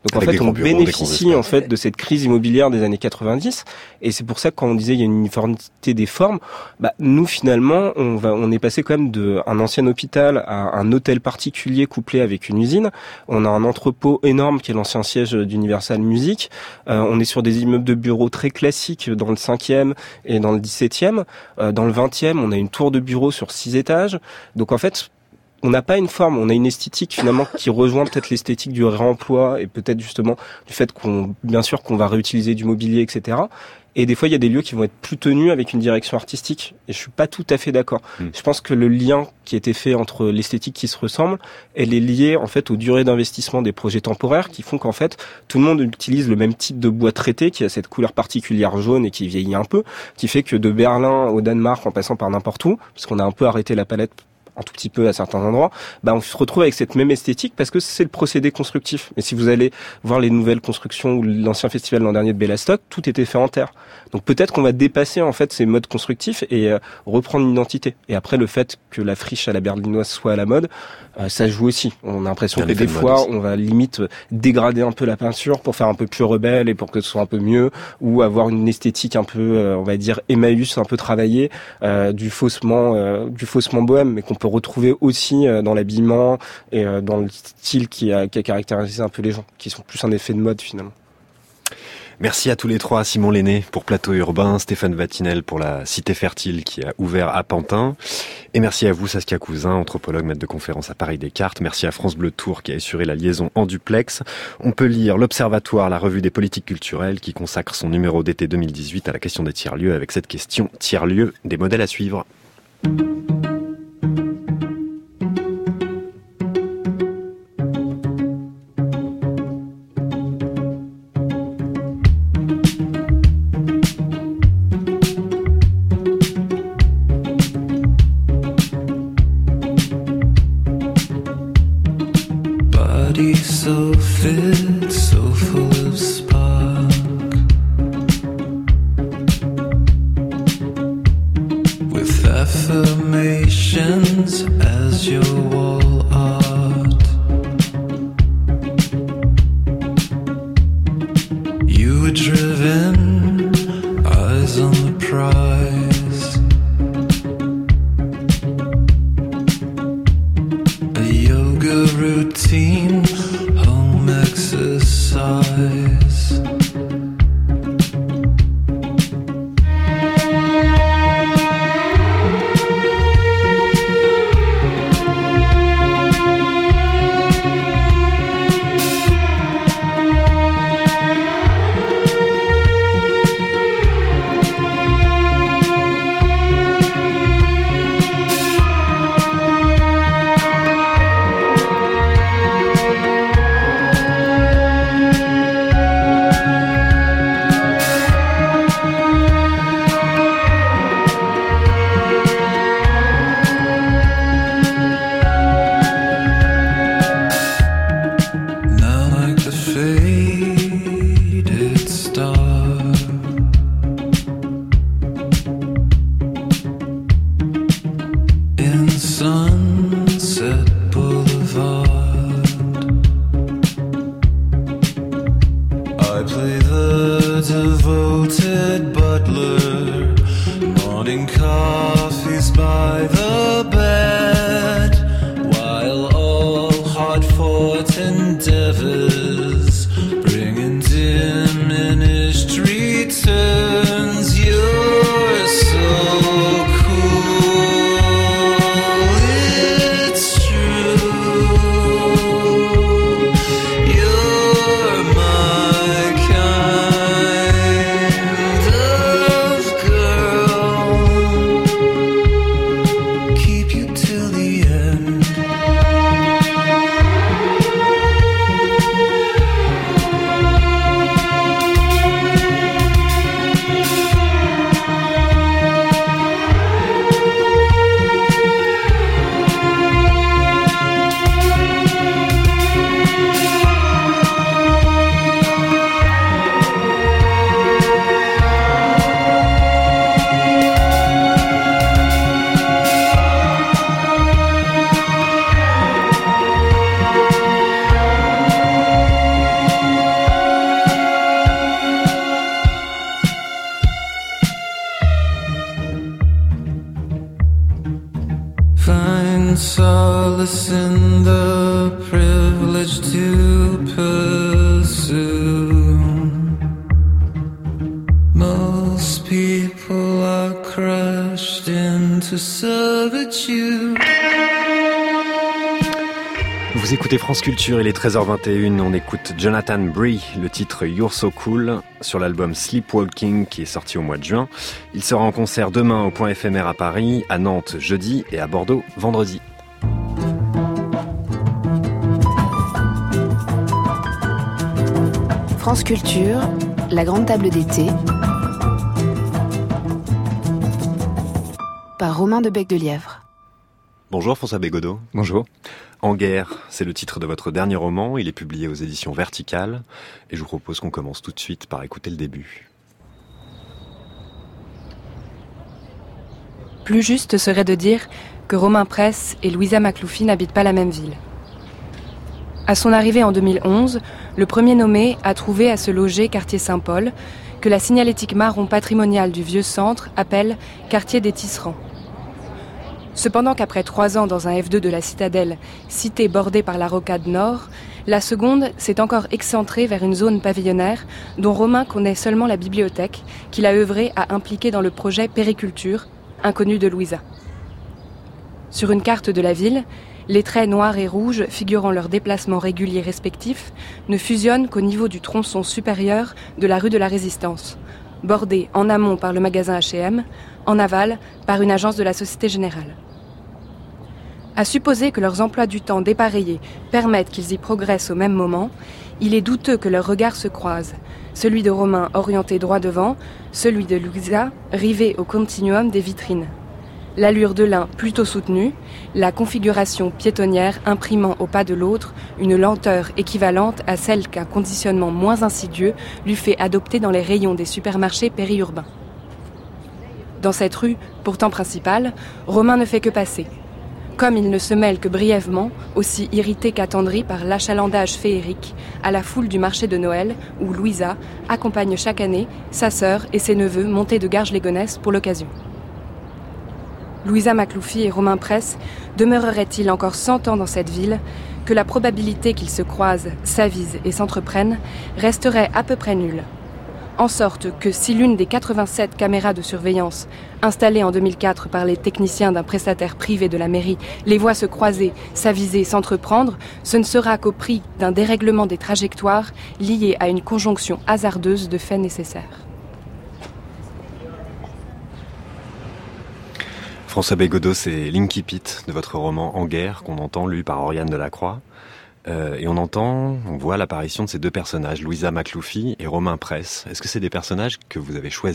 Donc en fait, on bénéficie en fait de cette crise immobilière des années 90, et c'est pour ça que quand on disait il y a une uniformité des formes, nous finalement on est passé quand même d'un ancien hôpital à un hôtel particulier couplé avec une usine. On a un entrepôt énorme qui est l'ancien siège d'Universal Music. On est sur des immeubles de bureaux très classiques dans le 5e et dans le 17e. Dans le 20e, on a une tour de bureaux sur 6 étages. Donc en fait, on n'a pas une forme, on a une esthétique finalement qui rejoint peut-être l'esthétique du réemploi et peut-être justement du fait qu'on va réutiliser du mobilier, etc. Et des fois, il y a des lieux qui vont être plus tenus avec une direction artistique. Et je suis pas tout à fait d'accord. Je pense que le lien qui a été fait entre l'esthétique qui se ressemble, elle est liée en fait aux durées d'investissement des projets temporaires qui font qu'en fait tout le monde utilise le même type de bois traité qui a cette couleur particulière jaune et qui vieillit un peu, qui fait que de Berlin au Danemark en passant par n'importe où, parce qu'on a un peu arrêté la palette un tout petit peu à certains endroits, on se retrouve avec cette même esthétique parce que c'est le procédé constructif. Et si vous allez voir les nouvelles constructions ou l'ancien festival l'an dernier de Bellastock, tout était fait en terre. Donc peut-être qu'on va dépasser en fait ces modes constructifs et reprendre une identité. Et après, le fait que la friche à la berlinoise soit à la mode, ça joue aussi. On a l'impression que des fois, on va limite dégrader un peu la peinture pour faire un peu plus rebelle et pour que ce soit un peu mieux, ou avoir une esthétique un peu, on va dire, Emmaüs, un peu travaillée, du faussement bohème, mais qu'on peut retrouver aussi dans l'habillement et dans le style qui a caractérisé un peu les gens, qui sont plus un effet de mode finalement. Merci à tous les trois, Simon Lenné pour Plateau Urbain, Stéphane Vatinel pour la Cité Fertile qui a ouvert à Pantin. Et merci à vous, Saskia Cousin, anthropologue, maître de conférence à Paris Descartes. Merci à France Bleu Tours qui a assuré la liaison en duplex. On peut lire l'Observatoire, la revue des politiques culturelles, qui consacre son numéro d'été 2018 à la question des tiers-lieux avec cette question: tiers-lieux, des modèles à suivre. So fit, so full of spark, with affirmations as your wall art. You were driven, eyes on the prize, a yoga routine, home exercise. solace in the privilege to pursue. Most people are crushed into servitude. Vous écoutez France Culture, il est 13h21, on écoute Jonathan Bree, le titre You're So Cool, sur l'album Sleepwalking qui est sorti au mois de juin. Il sera en concert demain au Point Éphémère à Paris, à Nantes jeudi et à Bordeaux vendredi. France Culture, la grande table d'été, par Romain de Bec-de-Lièvre. Bonjour François Bégodeau. Bonjour. En guerre, c'est le titre de votre dernier roman, il est publié aux éditions Verticales, et je vous propose qu'on commence tout de suite par écouter le début. Plus juste serait de dire que Romain Presse et Louisa McLoughy n'habitent pas la même ville. À son arrivée en 2011, le premier nommé a trouvé à se loger quartier Saint-Paul, que la signalétique marron patrimoniale du vieux centre appelle quartier des Tisserands. Cependant qu'après 3 ans dans un F2 de la Citadelle, cité bordée par la rocade nord, la seconde s'est encore excentrée vers une zone pavillonnaire dont Romain connaît seulement la bibliothèque, qu'il a œuvré à impliquer dans le projet Périculture, inconnu de Louisa. Sur une carte de la ville, les traits noirs et rouges figurant leurs déplacements réguliers respectifs ne fusionnent qu'au niveau du tronçon supérieur de la rue de la Résistance, bordé en amont par le magasin H&M, en aval par une agence de la Société Générale. À supposer que leurs emplois du temps dépareillés permettent qu'ils y progressent au même moment, il est douteux que leurs regards se croisent, celui de Romain orienté droit devant, celui de Louisa rivé au continuum des vitrines. L'allure de l'un plutôt soutenue, la configuration piétonnière imprimant au pas de l'autre une lenteur équivalente à celle qu'un conditionnement moins insidieux lui fait adopter dans les rayons des supermarchés périurbains. Dans cette rue, pourtant principale, Romain ne fait que passer. Comme il ne se mêle que brièvement, aussi irrité qu'attendri par l'achalandage féerique, à la foule du marché de Noël, où Louisa accompagne chaque année sa sœur et ses neveux montés de Garges-les-Gonesse pour l'occasion. Louisa McLoughy et Romain Presse demeureraient-ils encore 100 ans dans cette ville, que la probabilité qu'ils se croisent, s'avisent et s'entreprennent resterait à peu près nulle. En sorte que si l'une des 87 caméras de surveillance installées en 2004 par les techniciens d'un prestataire privé de la mairie les voit se croiser, s'aviser, s'entreprendre, ce ne sera qu'au prix d'un dérèglement des trajectoires lié à une conjonction hasardeuse de faits nécessaires. François Bégodeau, c'est l'incipit de votre roman En guerre qu'on entend lu par Oriane Delacroix. Et on voit l'apparition de ces deux personnages, Louisa McLoughy et Romain Presse. Est-ce que c'est des personnages que vous avez choisis ?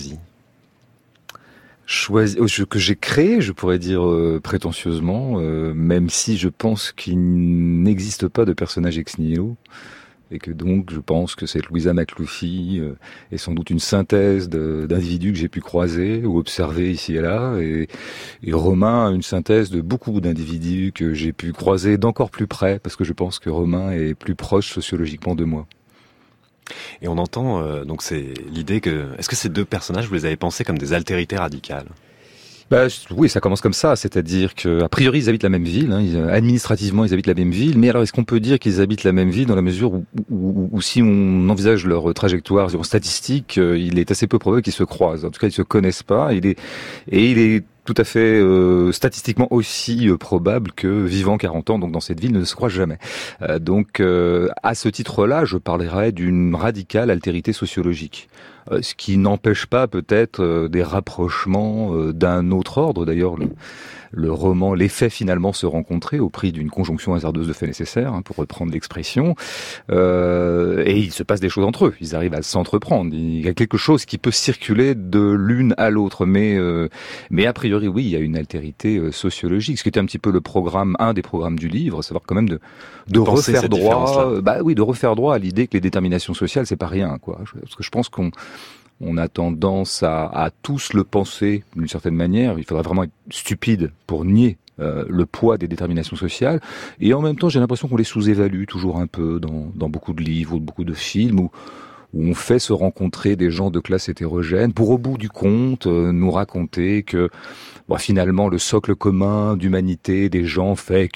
Que j'ai créés, je pourrais dire prétentieusement, même si je pense qu'il n'existe pas de personnage ex nihilo. Et que donc, je pense que cette Louisa McLoughy est sans doute une synthèse d'individus que j'ai pu croiser ou observer ici et là. Et Romain, une synthèse de beaucoup d'individus que j'ai pu croiser d'encore plus près, parce que je pense que Romain est plus proche sociologiquement de moi. Et on entend, donc c'est l'idée que... Est-ce que ces deux personnages, vous les avez pensés comme des altérités radicales ? Oui, ça commence comme ça, c'est-à-dire que a priori ils habitent la même ville, administrativement ils habitent la même ville, mais alors est-ce qu'on peut dire qu'ils habitent la même ville dans la mesure où si on envisage leur trajectoire statistique, il est assez peu probable qu'ils se croisent. En tout cas, ils se connaissent pas. Il est tout à fait statistiquement aussi probable que vivant 40 ans donc dans cette ville ne se croisent jamais. Donc à ce titre-là, je parlerais d'une radicale altérité sociologique. Ce qui n'empêche pas peut-être des rapprochements d'un autre ordre. D'ailleurs, le roman les fait finalement se rencontrer au prix d'une conjonction hasardeuse de faits nécessaires, pour reprendre l'expression. Et il se passe des choses entre eux. Ils arrivent à s'entreprendre. Il y a quelque chose qui peut circuler de l'une à l'autre. Mais a priori, oui, il y a une altérité sociologique. Ce qui était un petit peu un des programmes du livre, savoir quand même de refaire droit. De refaire droit à l'idée que les déterminations sociales, c'est pas rien, quoi. Parce que je pense qu'on a tendance à tous le penser d'une certaine manière. Il faudrait vraiment être stupide pour nier le poids des déterminations sociales. Et en même temps, j'ai l'impression qu'on les sous-évalue toujours un peu dans beaucoup de livres ou beaucoup de films où on fait se rencontrer des gens de classes hétérogènes pour, au bout du compte, nous raconter que finalement, le socle commun d'humanité des gens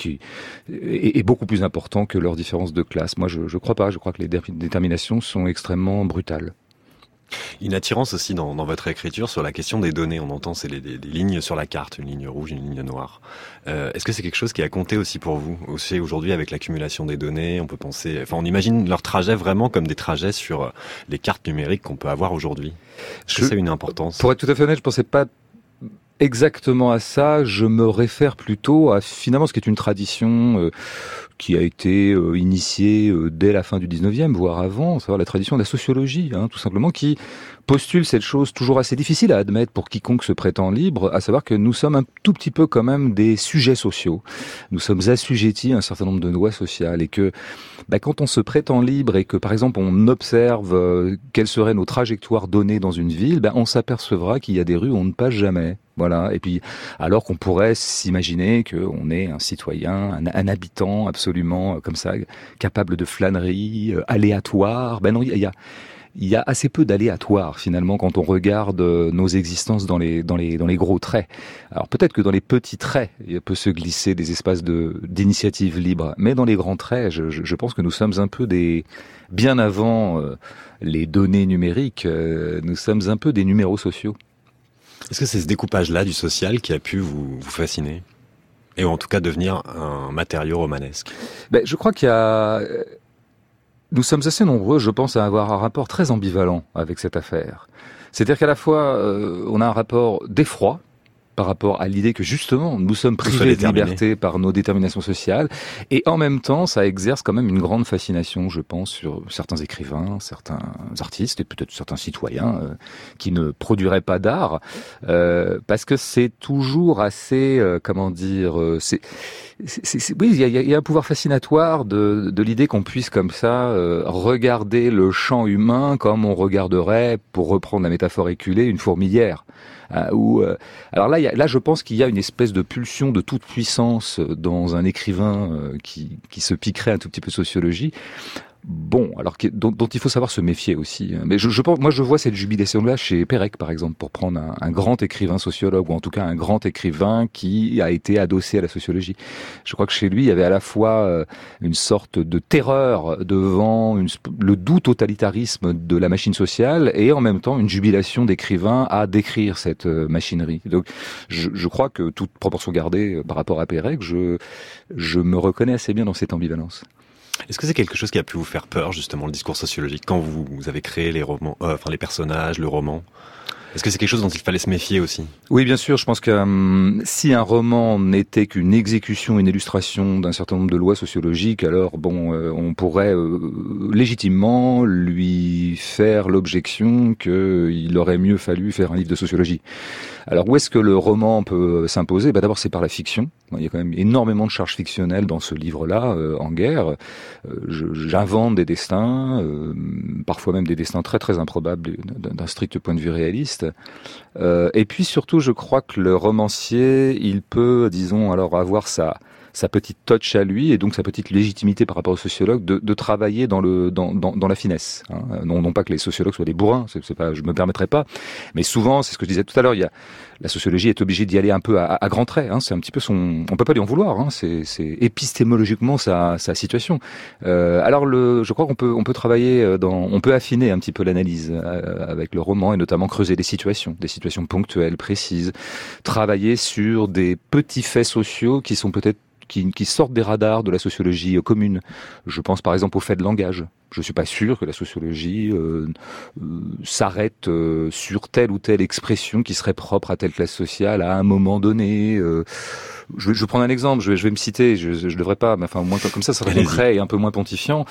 est beaucoup plus important que leurs différences de classe. Moi, je crois pas. Je crois que les déterminations sont extrêmement brutales. Une attirance aussi dans votre écriture sur la question des données. On entend, c'est les lignes sur la carte, une ligne rouge, une ligne noire. Est-ce que c'est quelque chose qui a compté aussi pour vous? Aussi aujourd'hui, avec l'accumulation des données, on peut penser, on imagine leurs trajets vraiment comme des trajets sur les cartes numériques qu'on peut avoir aujourd'hui. Est-ce que c'est une importance? Pour être tout à fait honnête, je pensais pas exactement à ça. Je me réfère plutôt à finalement ce qui est une tradition qui a été initiée dès la fin du 19e, voire avant, savoir la tradition de la sociologie, tout simplement, qui postule cette chose toujours assez difficile à admettre pour quiconque se prétend libre, à savoir que nous sommes un tout petit peu quand même des sujets sociaux. Nous sommes assujettis à un certain nombre de lois sociales et que quand on se prétend libre et que par exemple on observe quelles seraient nos trajectoires données dans une ville, on s'apercevra qu'il y a des rues où on ne passe jamais. Voilà. Et puis, alors qu'on pourrait s'imaginer qu'on est un citoyen, un habitant absolument comme ça, capable de flânerie, aléatoire. Non, il y a assez peu d'aléatoire finalement quand on regarde nos existences dans les gros traits. Alors peut-être que dans les petits traits, il peut se glisser des espaces d'initiative libre, mais dans les grands traits, je pense que nous sommes un peu bien avant les données numériques, nous sommes un peu des numéros sociaux. Est-ce que c'est ce découpage-là du social qui a pu vous fasciner? Et en tout cas devenir un matériau romanesque? Je crois nous sommes assez nombreux, je pense, à avoir un rapport très ambivalent avec cette affaire. C'est-à-dire qu'à la fois, on a un rapport d'effroi par rapport à l'idée que justement nous sommes privés de liberté par nos déterminations sociales, et en même temps ça exerce quand même une grande fascination, je pense, sur certains écrivains, certains artistes et peut-être certains citoyens qui ne produiraient pas d'art, parce que c'est toujours assez, oui, il y a un pouvoir fascinatoire de l'idée qu'on puisse comme ça regarder le champ humain comme on regarderait, pour reprendre la métaphore éculée, une fourmilière. Alors là, je pense qu'il y a une espèce de pulsion de toute puissance dans un écrivain qui se piquerait un tout petit peu de sociologie. Alors dont il faut savoir se méfier aussi. Mais je pense, moi, je vois cette jubilation-là chez Pérec, par exemple, pour prendre un grand écrivain sociologue, ou en tout cas un grand écrivain qui a été adossé à la sociologie. Je crois que chez lui, il y avait à la fois une sorte de terreur devant le doux totalitarisme de la machine sociale, et en même temps une jubilation d'écrivain à décrire cette machinerie. Donc, je crois que, toute proportion gardée par rapport à Pérec, je me reconnais assez bien dans cette ambivalence. Est-ce que c'est quelque chose qui a pu vous faire peur, justement, le discours sociologique, quand vous avez créé les romans, les personnages, le roman? Est-ce que c'est quelque chose dont il fallait se méfier aussi? Oui, bien sûr. Je pense que si un roman n'était qu'une exécution, une illustration d'un certain nombre de lois sociologiques, alors on pourrait légitimement lui faire l'objection qu'il aurait mieux fallu faire un livre de sociologie. Alors où est-ce que le roman peut s'imposer? D'abord, c'est par la fiction. Il y a quand même énormément de charges fictionnelles dans ce livre-là, En guerre. J'invente des destins, parfois même des destins très très improbables d'un strict point de vue réaliste. Et puis surtout, je crois que le romancier, il peut, disons, alors avoir sa petite touch à lui, et donc sa petite légitimité par rapport au sociologue, de travailler dans la finesse. Non pas que les sociologues soient des bourrins, c'est pas, je me permettrai pas, mais souvent, c'est ce que je disais tout à l'heure, la sociologie est obligée d'y aller un peu à grands traits. C'est un petit peu on peut pas lui en vouloir. C'est épistémologiquement sa situation. Alors je crois qu'on peut travailler on peut affiner un petit peu l'analyse avec le roman, et notamment creuser des situations ponctuelles, précises, travailler sur des petits faits sociaux qui sont peut-être qui sortent des radars de la sociologie commune. Je pense par exemple au fait de langage. Je suis pas sûr que la sociologie s'arrête sur telle ou telle expression qui serait propre à telle classe sociale à un moment donné. Je vais prendre un exemple, je vais me citer, je devrais pas, mais enfin au moins comme ça serait concret et un peu moins pontifiant.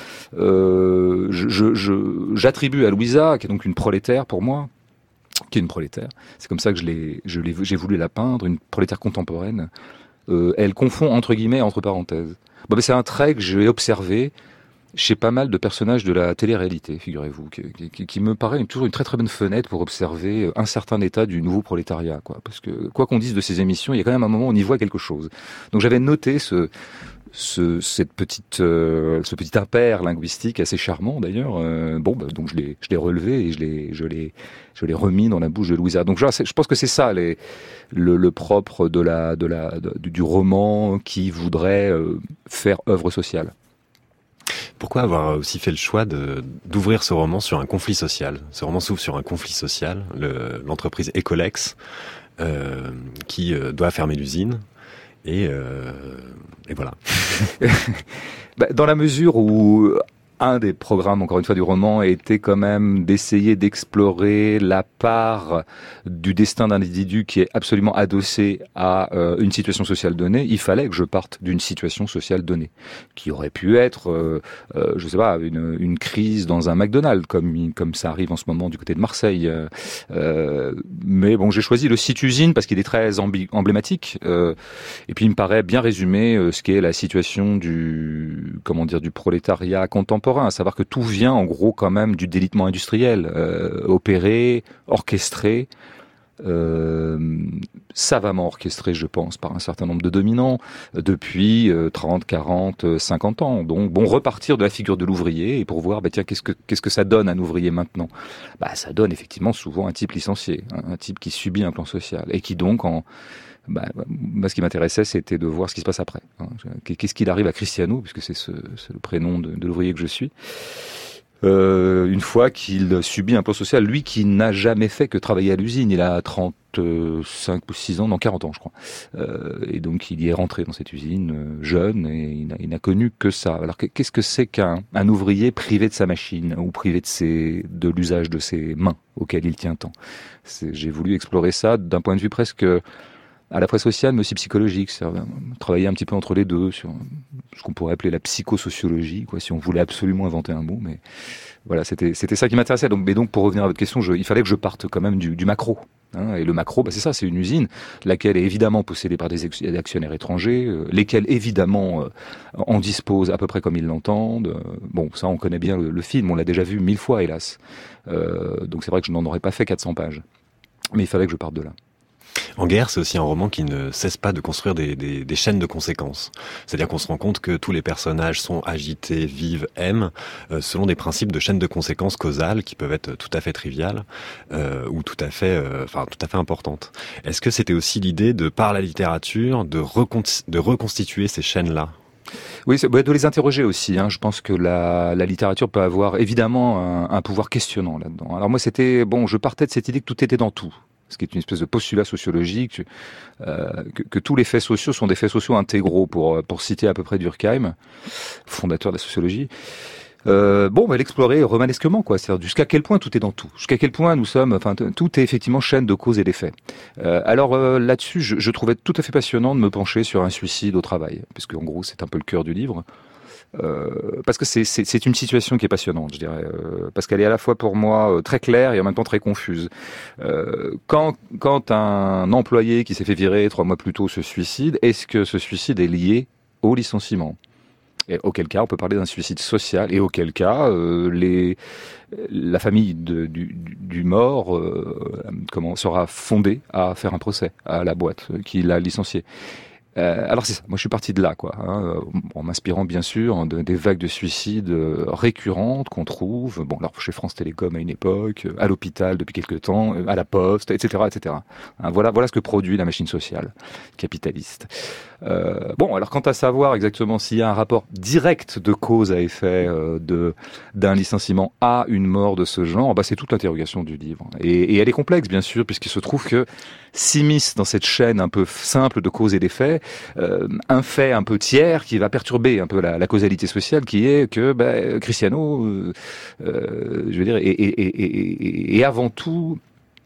J'attribue à Louisa, qui est donc une prolétaire pour moi, qui est une prolétaire, c'est comme ça que j'ai voulu la peindre, une prolétaire contemporaine. Elle confond entre guillemets, entre parenthèses. C'est un trait que j'ai observé chez pas mal de personnages de la télé-réalité, figurez-vous, qui me paraît toujours une très très bonne fenêtre pour observer un certain état du nouveau prolétariat, quoi. Parce que quoi qu'on dise de ces émissions, il y a quand même un moment où on y voit quelque chose. Donc j'avais noté ce petit impair linguistique assez charmant d'ailleurs. Donc je l'ai relevé et je l'ai remis dans la bouche de Louisa. Donc je pense que c'est ça le propre du roman qui voudrait faire œuvre sociale. Pourquoi avoir aussi fait le choix d'ouvrir ce roman sur un conflit social ? Ce roman s'ouvre sur un conflit social, l'entreprise Ecolex, qui doit fermer l'usine. Et voilà. Dans la mesure où un des programmes, encore une fois, du roman était quand même d'essayer d'explorer la part du destin d'un individu qui est absolument adossé à une situation sociale donnée, il fallait que je parte d'une situation sociale donnée, qui aurait pu être, je sais pas, une crise dans un McDonald's, comme ça arrive en ce moment du côté de Marseille. Mais bon, j'ai choisi le site usine parce qu'il est très emblématique, et puis il me paraît bien résumer ce qu'est la situation du prolétariat contemporain, à savoir que tout vient en gros quand même du délitement industriel, opéré, orchestré, savamment orchestré, je pense, par un certain nombre de dominants depuis 30, 40, 50 ans. Donc bon, repartir de la figure de l'ouvrier et pour voir tiens, qu'est-ce que ça donne un ouvrier maintenant ? Ça donne effectivement souvent un type licencié, un type qui subit un plan social et qui donc ce qui m'intéressait, c'était de voir ce qui se passe après. Qu'est-ce qu'il arrive à Cristiano, puisque c'est le prénom de l'ouvrier que je suis. Une fois qu'il subit un plan social, lui qui n'a jamais fait que travailler à l'usine, il a 35 ou 6 ans, 40 ans je crois. Et donc il y est rentré dans cette usine jeune et il n'a connu que ça. Alors qu'est-ce que c'est qu'un ouvrier privé de sa machine ou privé de l'usage de ses mains auxquelles il tient tant ? J'ai voulu explorer ça d'un point de vue presque à la fois social mais aussi psychologique, travailler un petit peu entre les deux sur ce qu'on pourrait appeler la psychosociologie, si on voulait absolument inventer un mot, mais voilà, c'était ça qui m'intéressait. Donc pour revenir à votre question, il fallait que je parte quand même du macro. Et le macro, c'est ça, c'est une usine, laquelle est évidemment possédée par des actionnaires étrangers, lesquels évidemment en disposent à peu près comme ils l'entendent. Bon, ça on connaît bien le film, on l'a déjà vu 1000 fois hélas. Donc c'est vrai que je n'en aurais pas fait 400 pages. Mais il fallait que je parte de là. En guerre, c'est aussi un roman qui ne cesse pas de construire des chaînes de conséquences. C'est-à-dire qu'on se rend compte que tous les personnages sont agités, vivent, aiment, selon des principes de chaînes de conséquences causales qui peuvent être tout à fait triviales ou tout à fait importantes. Est-ce que c'était aussi l'idée par la littérature de reconstituer ces chaînes-là ? Oui, de les interroger aussi. Je pense que la littérature peut avoir évidemment un pouvoir questionnant là-dedans. Alors moi, je partais de cette idée que tout était dans tout. Ce qui est une espèce de postulat sociologique, que tous les faits sociaux sont des faits sociaux intégraux, pour citer à peu près Durkheim, fondateur de la sociologie. L'explorer romanesquement, c'est-à-dire jusqu'à quel point tout est dans tout, jusqu'à quel point tout est effectivement chaîne de cause et d'effet. Là-dessus, je trouvais tout à fait passionnant de me pencher sur un suicide au travail, parce qu'en gros, c'est un peu le cœur du livre. Parce que c'est une situation qui est passionnante, je dirais, parce qu'elle est à la fois pour moi très claire et en même temps très confuse. Quand un employé qui s'est fait virer 3 mois plus tôt se suicide, est-ce que ce suicide est lié au licenciement ? Et auquel cas, on peut parler d'un suicide social, et auquel cas, la famille du mort sera fondée à faire un procès à la boîte qui l'a licencié. Alors c'est ça, moi je suis parti de là, en m'inspirant bien sûr des vagues de suicides récurrentes qu'on trouve, alors chez France Télécom à une époque, à l'hôpital depuis quelque temps, à la Poste, etc., etc. Voilà ce que produit la machine sociale capitaliste. Alors quant à savoir exactement s'il y a un rapport direct de cause à effet d'un licenciement à une mort de ce genre, c'est toute l'interrogation du livre. Et elle est complexe bien sûr, puisqu'il se trouve que s'immisce dans cette chaîne un peu simple de cause et d'effet un fait un peu tiers qui va perturber un peu la causalité sociale, qui est que Cristiano, je veux dire, est avant tout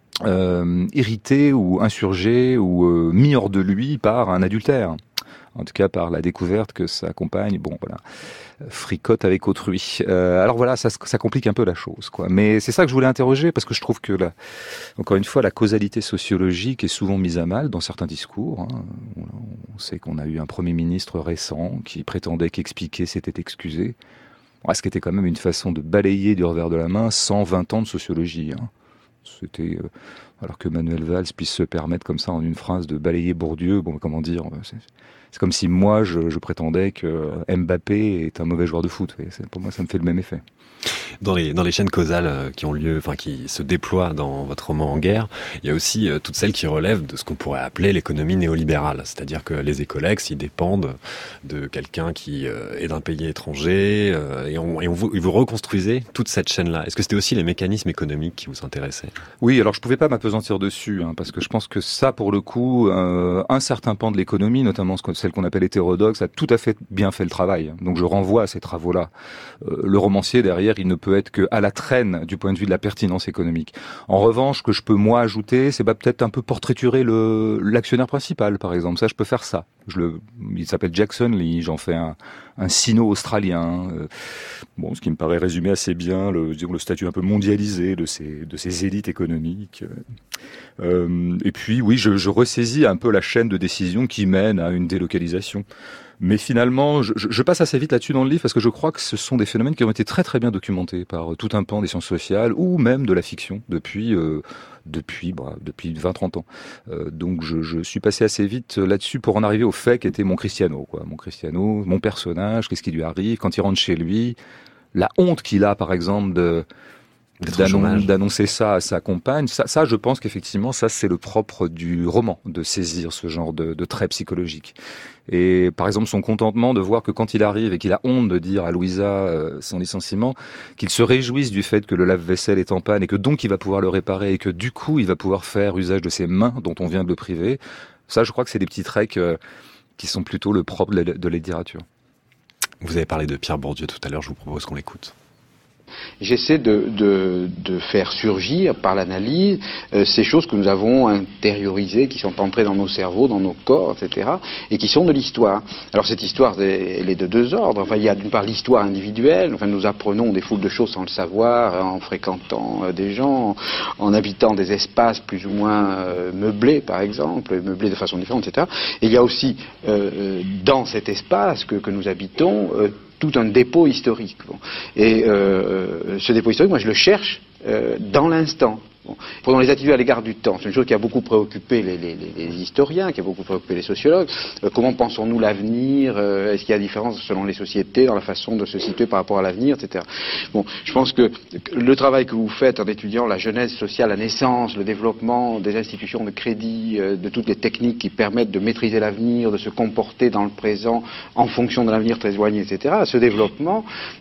irrité ou insurgé ou mis hors de lui par un adultère. En tout cas, par la découverte que sa compagne, fricote avec autrui. Alors voilà, ça complique un peu la chose, Mais c'est ça que je voulais interroger, parce que je trouve que encore une fois, la causalité sociologique est souvent mise à mal dans certains discours. On sait qu'on a eu un Premier ministre récent qui prétendait qu'expliquer c'était excuser. Ce qui était quand même une façon de balayer du revers de la main 120 ans de sociologie. C'était alors que Manuel Valls puisse se permettre comme ça en une phrase de balayer Bourdieu. Bon, comment dire, c'est comme si moi je prétendais que Mbappé est un mauvais joueur de foot. Pour moi, ça me fait le même effet. Dans les chaînes causales qui ont lieu, enfin qui se déploient dans votre roman En guerre, il y a aussi toutes celles qui relèvent de ce qu'on pourrait appeler l'économie néolibérale, c'est-à-dire que les écolex, ils dépendent de quelqu'un qui est d'un pays étranger, et vous reconstruisez toute cette chaîne-là. Est-ce que c'était aussi les mécanismes économiques qui vous intéressaient ? Oui, alors je pouvais pas m'appesantir dessus, parce que je pense que ça, pour le coup, un certain pan de l'économie, notamment celle qu'on appelle hétérodoxe, a tout à fait bien fait le travail. Donc je renvoie à ces travaux-là. Le romancier, derrière, il ne peut être que à la traîne du point de vue de la pertinence économique. En revanche, ce que je peux moi ajouter, c'est peut-être un peu portraiturer l'actionnaire principal, par exemple. Ça, je peux faire ça. Il s'appelle Jackson Lee, j'en fais un sino-australien. Ce qui me paraît résumer assez bien le statut un peu mondialisé de ces élites économiques. Et puis, oui, je ressaisis un peu la chaîne de décision qui mène à une délocalisation. Mais finalement, je passe assez vite là-dessus dans le livre parce que je crois que ce sont des phénomènes qui ont été très très bien documentés par tout un pan des sciences sociales ou même de la fiction depuis 20-30 ans. Donc je suis passé assez vite là-dessus pour en arriver au fait qu'était mon Cristiano, mon personnage, qu'est-ce qui lui arrive quand il rentre chez lui, la honte qu'il a par exemple d'annoncer ça à sa compagne. Ça, je pense qu'effectivement, ça c'est le propre du roman, de saisir ce genre de traits psychologiques. Et par exemple, son contentement de voir que quand il arrive et qu'il a honte de dire à Louisa son licenciement, qu'il se réjouisse du fait que le lave-vaisselle est en panne et que donc il va pouvoir le réparer et que du coup il va pouvoir faire usage de ses mains dont on vient de le priver. Ça, je crois que c'est des petits traits qui sont plutôt le propre de la littérature. Vous avez parlé de Pierre Bourdieu tout à l'heure, je vous propose qu'on l'écoute. J'essaie de faire surgir par l'analyse ces choses que nous avons intériorisées, qui sont entrées dans nos cerveaux, dans nos corps, etc., et qui sont de l'histoire. Alors cette histoire, elle est de deux ordres. Enfin, il y a d'une part l'histoire individuelle. Enfin, nous apprenons des foules de choses sans le savoir, en fréquentant des gens, en habitant des espaces plus ou moins meublés, par exemple, meublés de façon différente, etc. Et il y a aussi dans cet espace que nous habitons tout un dépôt historique. Et ce dépôt historique, moi je le cherche dans l'instant. Prenons les attitudes à l'égard du temps. C'est une chose qui a beaucoup préoccupé les historiens, qui a beaucoup préoccupé les sociologues. Comment pensons-nous l'avenir ? Est-ce qu'il y a différence selon les sociétés dans la façon de se situer par rapport à l'avenir, etc. Je pense que le travail que vous faites en étudiant la genèse sociale, la naissance, le développement des institutions de crédit, de toutes les techniques qui permettent de maîtriser l'avenir, de se comporter dans le présent en fonction de l'avenir très éloigné, etc. Ce développement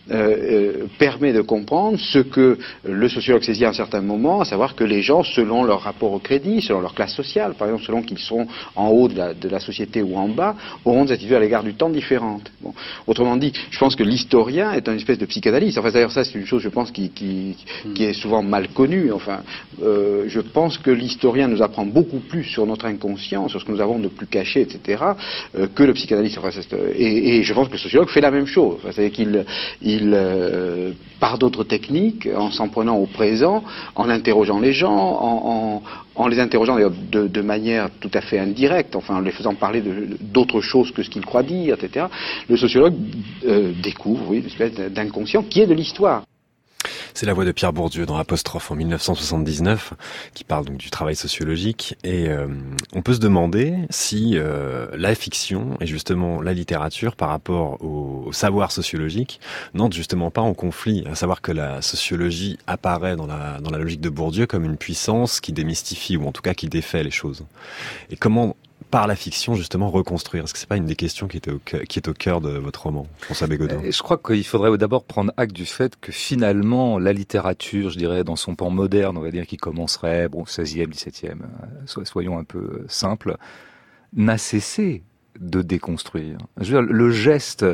permet de comprendre ce que le sociologue saisit à un certain moment, à savoir que les gens, selon leur rapport au crédit, selon leur classe sociale, par exemple, selon qu'ils sont en haut de la société ou en bas, auront des attitudes à l'égard du temps différentes. Autrement dit, je pense que l'historien est une espèce de psychanalyste. Enfin, d'ailleurs, ça, c'est une chose, je pense, qui est souvent mal connue. Enfin, je pense que l'historien nous apprend beaucoup plus sur notre inconscient, sur ce que nous avons de plus caché, etc., que le psychanalyste. Enfin, et je pense que le sociologue fait la même chose. Enfin, c'est-à-dire qu'il par d'autres techniques, en s'en prenant au présent, en interrogeant les gens, en les interrogeant de manière tout à fait indirecte, enfin en les faisant parler d'autres choses que ce qu'ils croient dire, etc. Le sociologue découvre, une espèce d'inconscient qui est de l'histoire. C'est la voix de Pierre Bourdieu dans Apostrophe en 1979, qui parle donc du travail sociologique. Et on peut se demander si la fiction et justement la littérature par rapport au savoir sociologique n'entrent justement pas en conflit. À savoir que la sociologie apparaît dans la logique de Bourdieu comme une puissance qui démystifie ou en tout cas qui défait les choses. Et comment par la fiction, justement, reconstruire? Est-ce que c'est pas une des questions qui est au cœur de votre roman, François Bégodeau? Je crois qu'il faudrait d'abord prendre acte du fait que finalement, la littérature, je dirais, dans son pan moderne, on va dire, qui commencerait, 16e, 17e, soyons un peu simples, n'a cessé de déconstruire. Je veux dire, le geste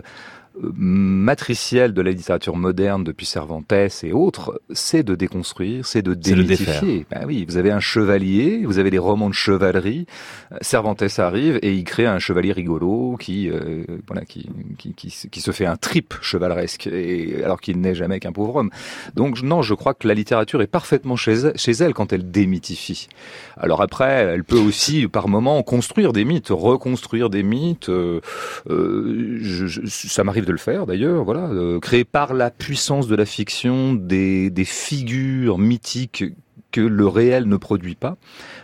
matriciel de la littérature moderne depuis Cervantes et autres, c'est de déconstruire, c'est de démythifier. Ben oui, vous avez un chevalier, vous avez des romans de chevalerie, Cervantes arrive et il crée un chevalier rigolo qui se fait un trip chevaleresque, alors qu'il n'est jamais qu'un pauvre homme. Donc non, je crois que la littérature est parfaitement chez elle quand elle démythifie. Alors après, elle peut aussi par moments construire des mythes, reconstruire des mythes. Ça m'arrive de le faire d'ailleurs, créer par la puissance de la fiction des figures mythiques que le réel ne produit pas,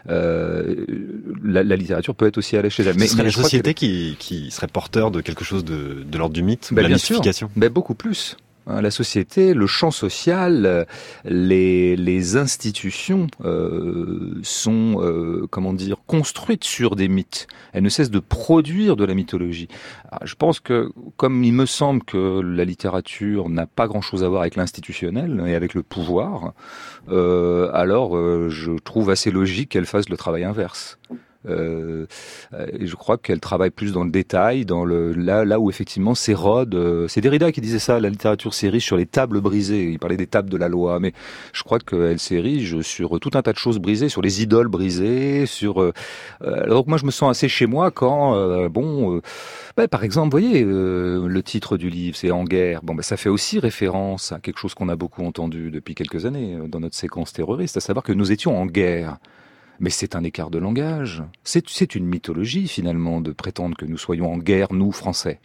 la littérature peut être aussi allée chez elle. Mais ce serait la société qui serait porteur de quelque chose de l'ordre du mythe, de la mythification. Beaucoup plus. La société, le champ social, les institutions sont, construites sur des mythes. Elles ne cessent de produire de la mythologie. Alors, je pense que, comme il me semble que la littérature n'a pas grand-chose à voir avec l'institutionnel et avec le pouvoir, alors je trouve assez logique qu'elle fasse le travail inverse. Je crois qu'elle travaille plus dans le détail, dans là où effectivement s'érode. C'est Derrida qui disait ça. La littérature s'érige sur les tables brisées. Il parlait des tables de la loi, mais je crois qu'elle s'érige sur tout un tas de choses brisées, sur les idoles brisées. Alors moi, je me sens assez chez moi quand par exemple, vous voyez, le titre du livre, c'est En guerre. Ça fait aussi référence à quelque chose qu'on a beaucoup entendu depuis quelques années dans notre séquence terroriste, à savoir que nous étions en guerre. Mais c'est un écart de langage. C'est une mythologie, finalement, de prétendre que nous soyons en guerre, nous, Français.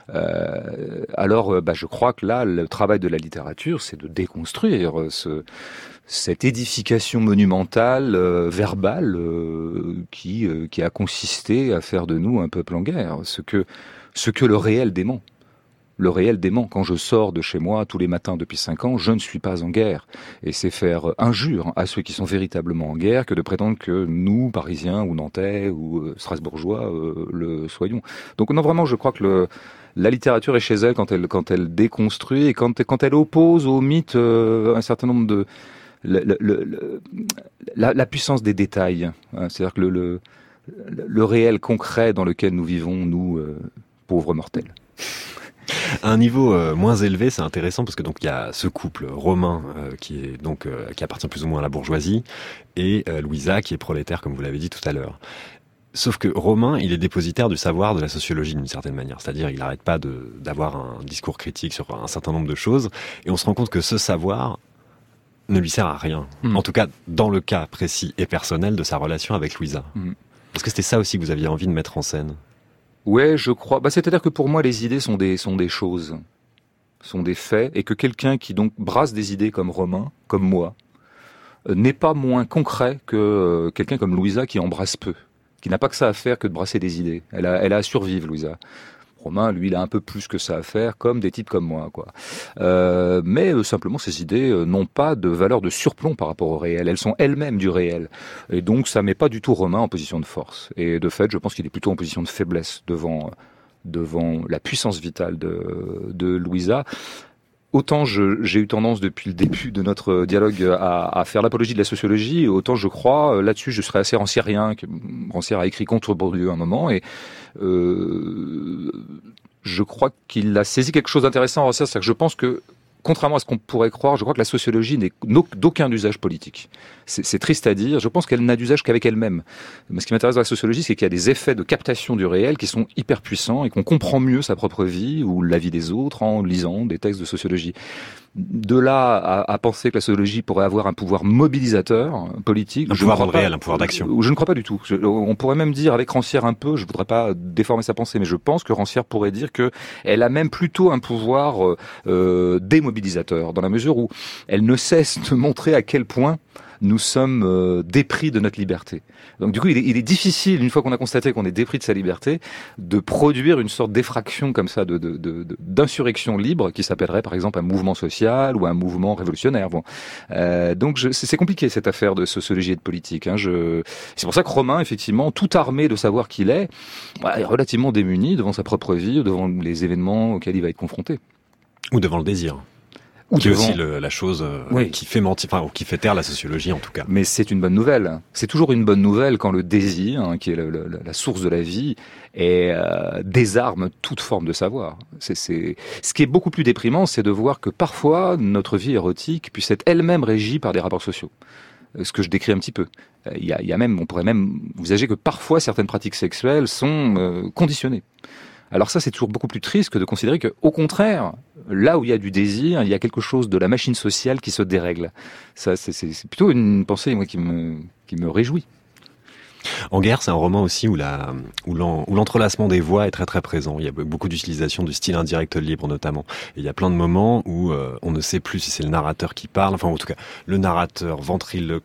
Je crois que là, le travail de la littérature, c'est de déconstruire cette édification monumentale, verbale, qui a consisté à faire de nous un peuple en guerre. Ce que le réel dément. Le réel dément. Quand je sors de chez moi tous les matins depuis 5 ans, je ne suis pas en guerre. Et c'est faire injure à ceux qui sont véritablement en guerre que de prétendre que nous, Parisiens ou Nantais ou Strasbourgeois, le soyons. Donc non, vraiment, je crois que la littérature est chez elle quand elle déconstruit et quand elle oppose au mythe un certain nombre de la puissance des détails. C'est-à-dire que le réel concret dans lequel nous vivons, nous, pauvres mortels. À un niveau moins élevé, c'est intéressant parce que donc il y a ce couple romain qui appartient plus ou moins à la bourgeoisie et Louisa qui est prolétaire comme vous l'avez dit tout à l'heure. Sauf que Romain, il est dépositaire du savoir de la sociologie d'une certaine manière, c'est-à-dire il n'arrête pas d'avoir un discours critique sur un certain nombre de choses et on se rend compte que ce savoir ne lui sert à rien. En tout cas, dans le cas précis et personnel de sa relation avec Louisa. Est-ce que c'était ça aussi que vous aviez envie de mettre en scène ? Ouais, je crois. C'est-à-dire que pour moi, les idées sont des choses, sont des faits, et que quelqu'un qui donc brasse des idées comme Romain, comme moi, n'est pas moins concret que quelqu'un comme Louisa qui en brasse peu, qui n'a pas que ça à faire que de brasser des idées. Elle a à survivre, Louisa. Romain, lui, il a un peu plus que ça à faire, comme des types comme moi, quoi. Mais simplement, ces idées n'ont pas de valeur de surplomb par rapport au réel. Elles sont elles-mêmes du réel. Et donc, ça met pas du tout Romain en position de force. Et de fait, je pense qu'il est plutôt en position de faiblesse devant la puissance vitale de Louisa. Autant j'ai eu tendance depuis le début de notre dialogue à faire l'apologie de la sociologie, autant je crois, là-dessus je serais assez ranciérien. Rancière a écrit contre Bourdieu à un moment, et je crois qu'il a saisi quelque chose d'intéressant, Rancière, c'est-à-dire que je pense que, contrairement à ce qu'on pourrait croire, je crois que la sociologie n'est d'aucun usage politique. C'est triste à dire, je pense qu'elle n'a d'usage qu'avec elle-même. Mais ce qui m'intéresse dans la sociologie, c'est qu'il y a des effets de captation du réel qui sont hyper puissants et qu'on comprend mieux sa propre vie ou la vie des autres en lisant des textes de sociologie. De là à penser que la sociologie pourrait avoir un pouvoir mobilisateur politique, un pouvoir dans le réel, un pouvoir d'action. Je ne crois pas du tout. On pourrait même dire avec Rancière un peu, je voudrais pas déformer sa pensée, mais je pense que Rancière pourrait dire que elle a même plutôt un pouvoir démobilisateur, dans la mesure où elle ne cesse de montrer à quel point nous sommes dépris de notre liberté. Donc du coup, il est difficile, une fois qu'on a constaté qu'on est dépris de sa liberté, de produire une sorte d'effraction comme ça, d'insurrection libre, qui s'appellerait par exemple un mouvement social ou un mouvement révolutionnaire. Bon. Donc c'est compliqué cette affaire de sociologie et de politique. C'est pour ça que Romain, effectivement, tout armé de savoir qu'il est relativement démuni devant sa propre vie, devant les événements auxquels il va être confronté. Ou devant le désir. Qui est aussi la chose qui fait mentir, ou qui fait taire la sociologie en tout cas. Mais c'est une bonne nouvelle. C'est toujours une bonne nouvelle quand le désir, qui est la source de la vie, désarme toute forme de savoir. Ce qui est beaucoup plus déprimant, c'est de voir que parfois notre vie érotique puisse être elle-même régie par des rapports sociaux. Ce que je décris un petit peu. On pourrait même envisager que parfois certaines pratiques sexuelles sont conditionnées. Alors ça, c'est toujours beaucoup plus triste que de considérer que, au contraire, là où il y a du désir, il y a quelque chose de la machine sociale qui se dérègle. Ça, c'est plutôt une pensée, moi, qui me réjouit. En guerre, c'est un roman aussi où l'entrelacement des voix est très très présent. Il y a beaucoup d'utilisation du style indirect libre notamment. Et il y a plein de moments où on ne sait plus si c'est le narrateur qui parle, enfin en tout cas le narrateur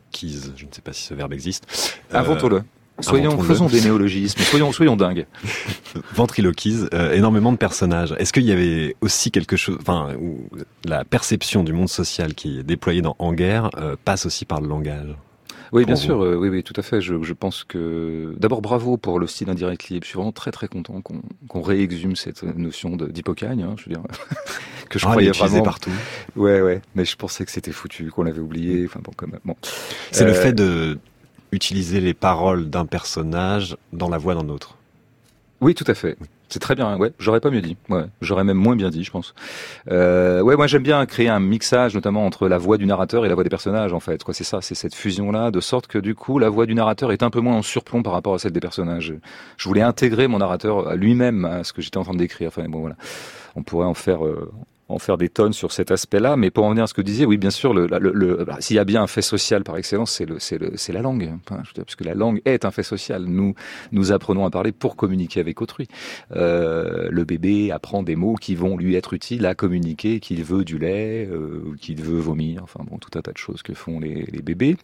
ventriloquise, je ne sais pas si ce verbe existe. Inventons-le. Faisons des néologismes, soyons dingues. Ventriloquise, énormément de personnages. Est-ce qu'il y avait aussi quelque chose, où la perception du monde social qui est déployée dans En guerre passe aussi par le langage? Oui, bien sûr, oui, tout à fait. Je pense que d'abord bravo pour le style indirect libre. Je suis vraiment très très content qu'on réexhume cette notion d'hypocagne. Je veux dire que je croyais vraiment partout. Ouais, mais je pensais que c'était foutu, qu'on l'avait oublié. Enfin bon, quand même. Bon. C'est le fait de utiliser les paroles d'un personnage dans la voix d'un autre. Oui, tout à fait. C'est très bien, ouais. J'aurais pas mieux dit. Ouais. J'aurais même moins bien dit, je pense. Moi j'aime bien créer un mixage, notamment entre la voix du narrateur et la voix des personnages, en fait. C'est ça, c'est cette fusion-là, de sorte que du coup, la voix du narrateur est un peu moins en surplomb par rapport à celle des personnages. Je voulais intégrer mon narrateur à lui-même, à ce que j'étais en train de décrire. Enfin bon, voilà. On pourrait en faire des tonnes sur cet aspect-là, mais pour en venir à ce que vous disiez, oui, bien sûr, s'il y a bien un fait social par excellence, c'est la langue, puisque la langue est un fait social. Nous apprenons à parler pour communiquer avec autrui. Le bébé apprend des mots qui vont lui être utiles à communiquer, qu'il veut du lait, qu'il veut vomir, enfin bon, tout un tas de choses que font les bébés.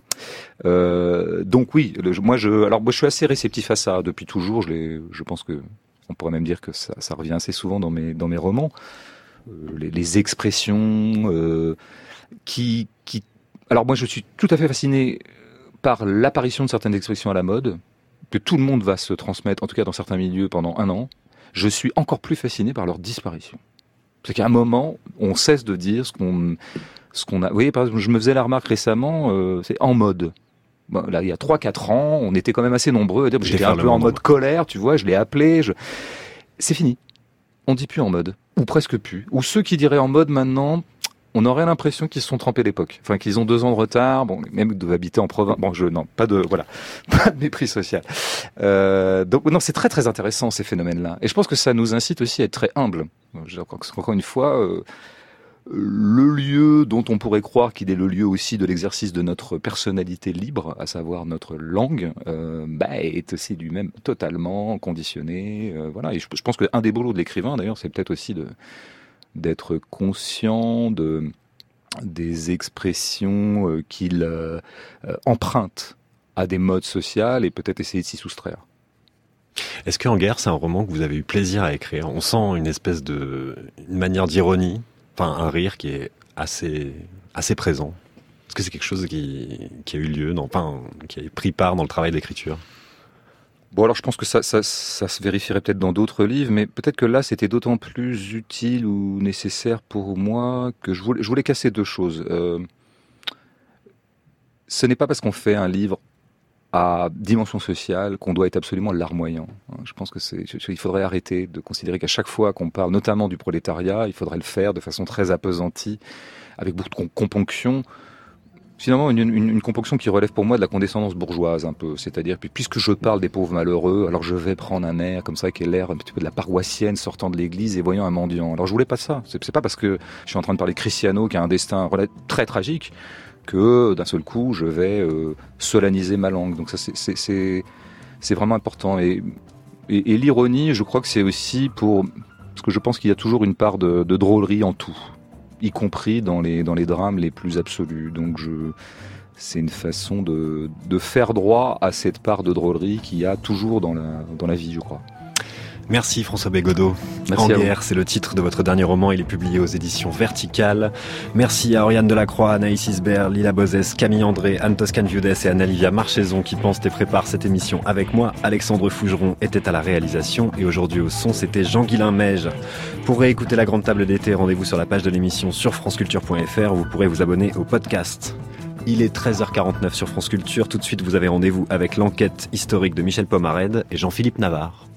Donc oui, moi je suis assez réceptif à ça depuis toujours. Je pense que on pourrait même dire que ça revient assez souvent dans mes romans. Les expressions qui... Alors moi je suis tout à fait fasciné par l'apparition de certaines expressions à la mode, que tout le monde va se transmettre, en tout cas dans certains milieux, pendant 1 an. Je suis encore plus fasciné par leur disparition. C'est qu'à un moment, on cesse de dire ce qu'on a... Vous voyez, par exemple, je me faisais la remarque récemment, c'est en mode. Bon, là, il y a 3-4 ans, on était quand même assez nombreux à dire, j'étais un peu en mode colère, tu vois, je l'ai appelé, c'est fini. On dit plus en mode, ou presque plus. Ou ceux qui diraient en mode maintenant, on aurait l'impression qu'ils se sont trempés d'époque. Enfin, qu'ils ont 2 ans de retard, bon, même de habiter en province. Bon, pas de mépris social. Donc, non, c'est très très intéressant ces phénomènes-là. Et je pense que ça nous incite aussi à être très humbles. Encore une fois, le lieu dont on pourrait croire qu'il est le lieu aussi de l'exercice de notre personnalité libre, à savoir notre langue, est aussi lui-même totalement conditionné. Voilà. Et je pense qu'un des boulots de l'écrivain, d'ailleurs, c'est peut-être aussi d'être conscient des expressions qu'il emprunte à des modes sociaux et peut-être essayer de s'y soustraire. Est-ce qu'En guerre, c'est un roman que vous avez eu plaisir à écrire? On sent une espèce une manière d'ironie, enfin un rire qui est assez présent. Est-ce que c'est quelque chose qui a eu lieu, qui a pris part dans le travail d'écriture? Bon, alors je pense que ça se vérifierait peut-être dans d'autres livres, mais peut-être que là c'était d'autant plus utile ou nécessaire pour moi que je voulais casser 2 choses. Ce n'est pas parce qu'on fait un livre à dimension sociale qu'on doit être absolument larmoyant. Je pense que il faudrait arrêter de considérer qu'à chaque fois qu'on parle notamment du prolétariat, il faudrait le faire de façon très appesantie, avec beaucoup de componction. Finalement, une componction qui relève pour moi de la condescendance bourgeoise un peu. C'est-à-dire, puisque je parle des pauvres malheureux, alors je vais prendre un air comme ça qui est l'air un petit peu de la paroissienne sortant de l'église et voyant un mendiant. Alors je voulais pas ça. C'est pas parce que je suis en train de parler Cristiano qui a un destin très tragique que d'un seul coup je vais solenniser ma langue. Donc ça c'est vraiment important. Et l'ironie, je crois que c'est aussi parce que je pense qu'il y a toujours une part de drôlerie en tout, y compris dans les drames les plus absolus. Donc c'est une façon de faire droit à cette part de drôlerie qu'il y a toujours dans la vie, je crois. Merci François Bégodeau. En guerre, c'est le titre de votre dernier roman. Il est publié aux éditions Verticales. Merci à Oriane Delacroix, Anaïs Isbert, Lila Bozès, Camille André, Anne Toscan-Viudès et Anna-Livia Marchezon qui pensent et préparent cette émission avec moi. Alexandre Fougeron était à la réalisation et aujourd'hui au son, c'était Jean-Guilain Meige. Pour réécouter la grande table d'été, rendez-vous sur la page de l'émission sur franceculture.fr où vous pourrez vous abonner au podcast. Il est 13h49 sur France Culture. Tout de suite, vous avez rendez-vous avec l'enquête historique de Michel Pomarède et Jean-Philippe Navarre.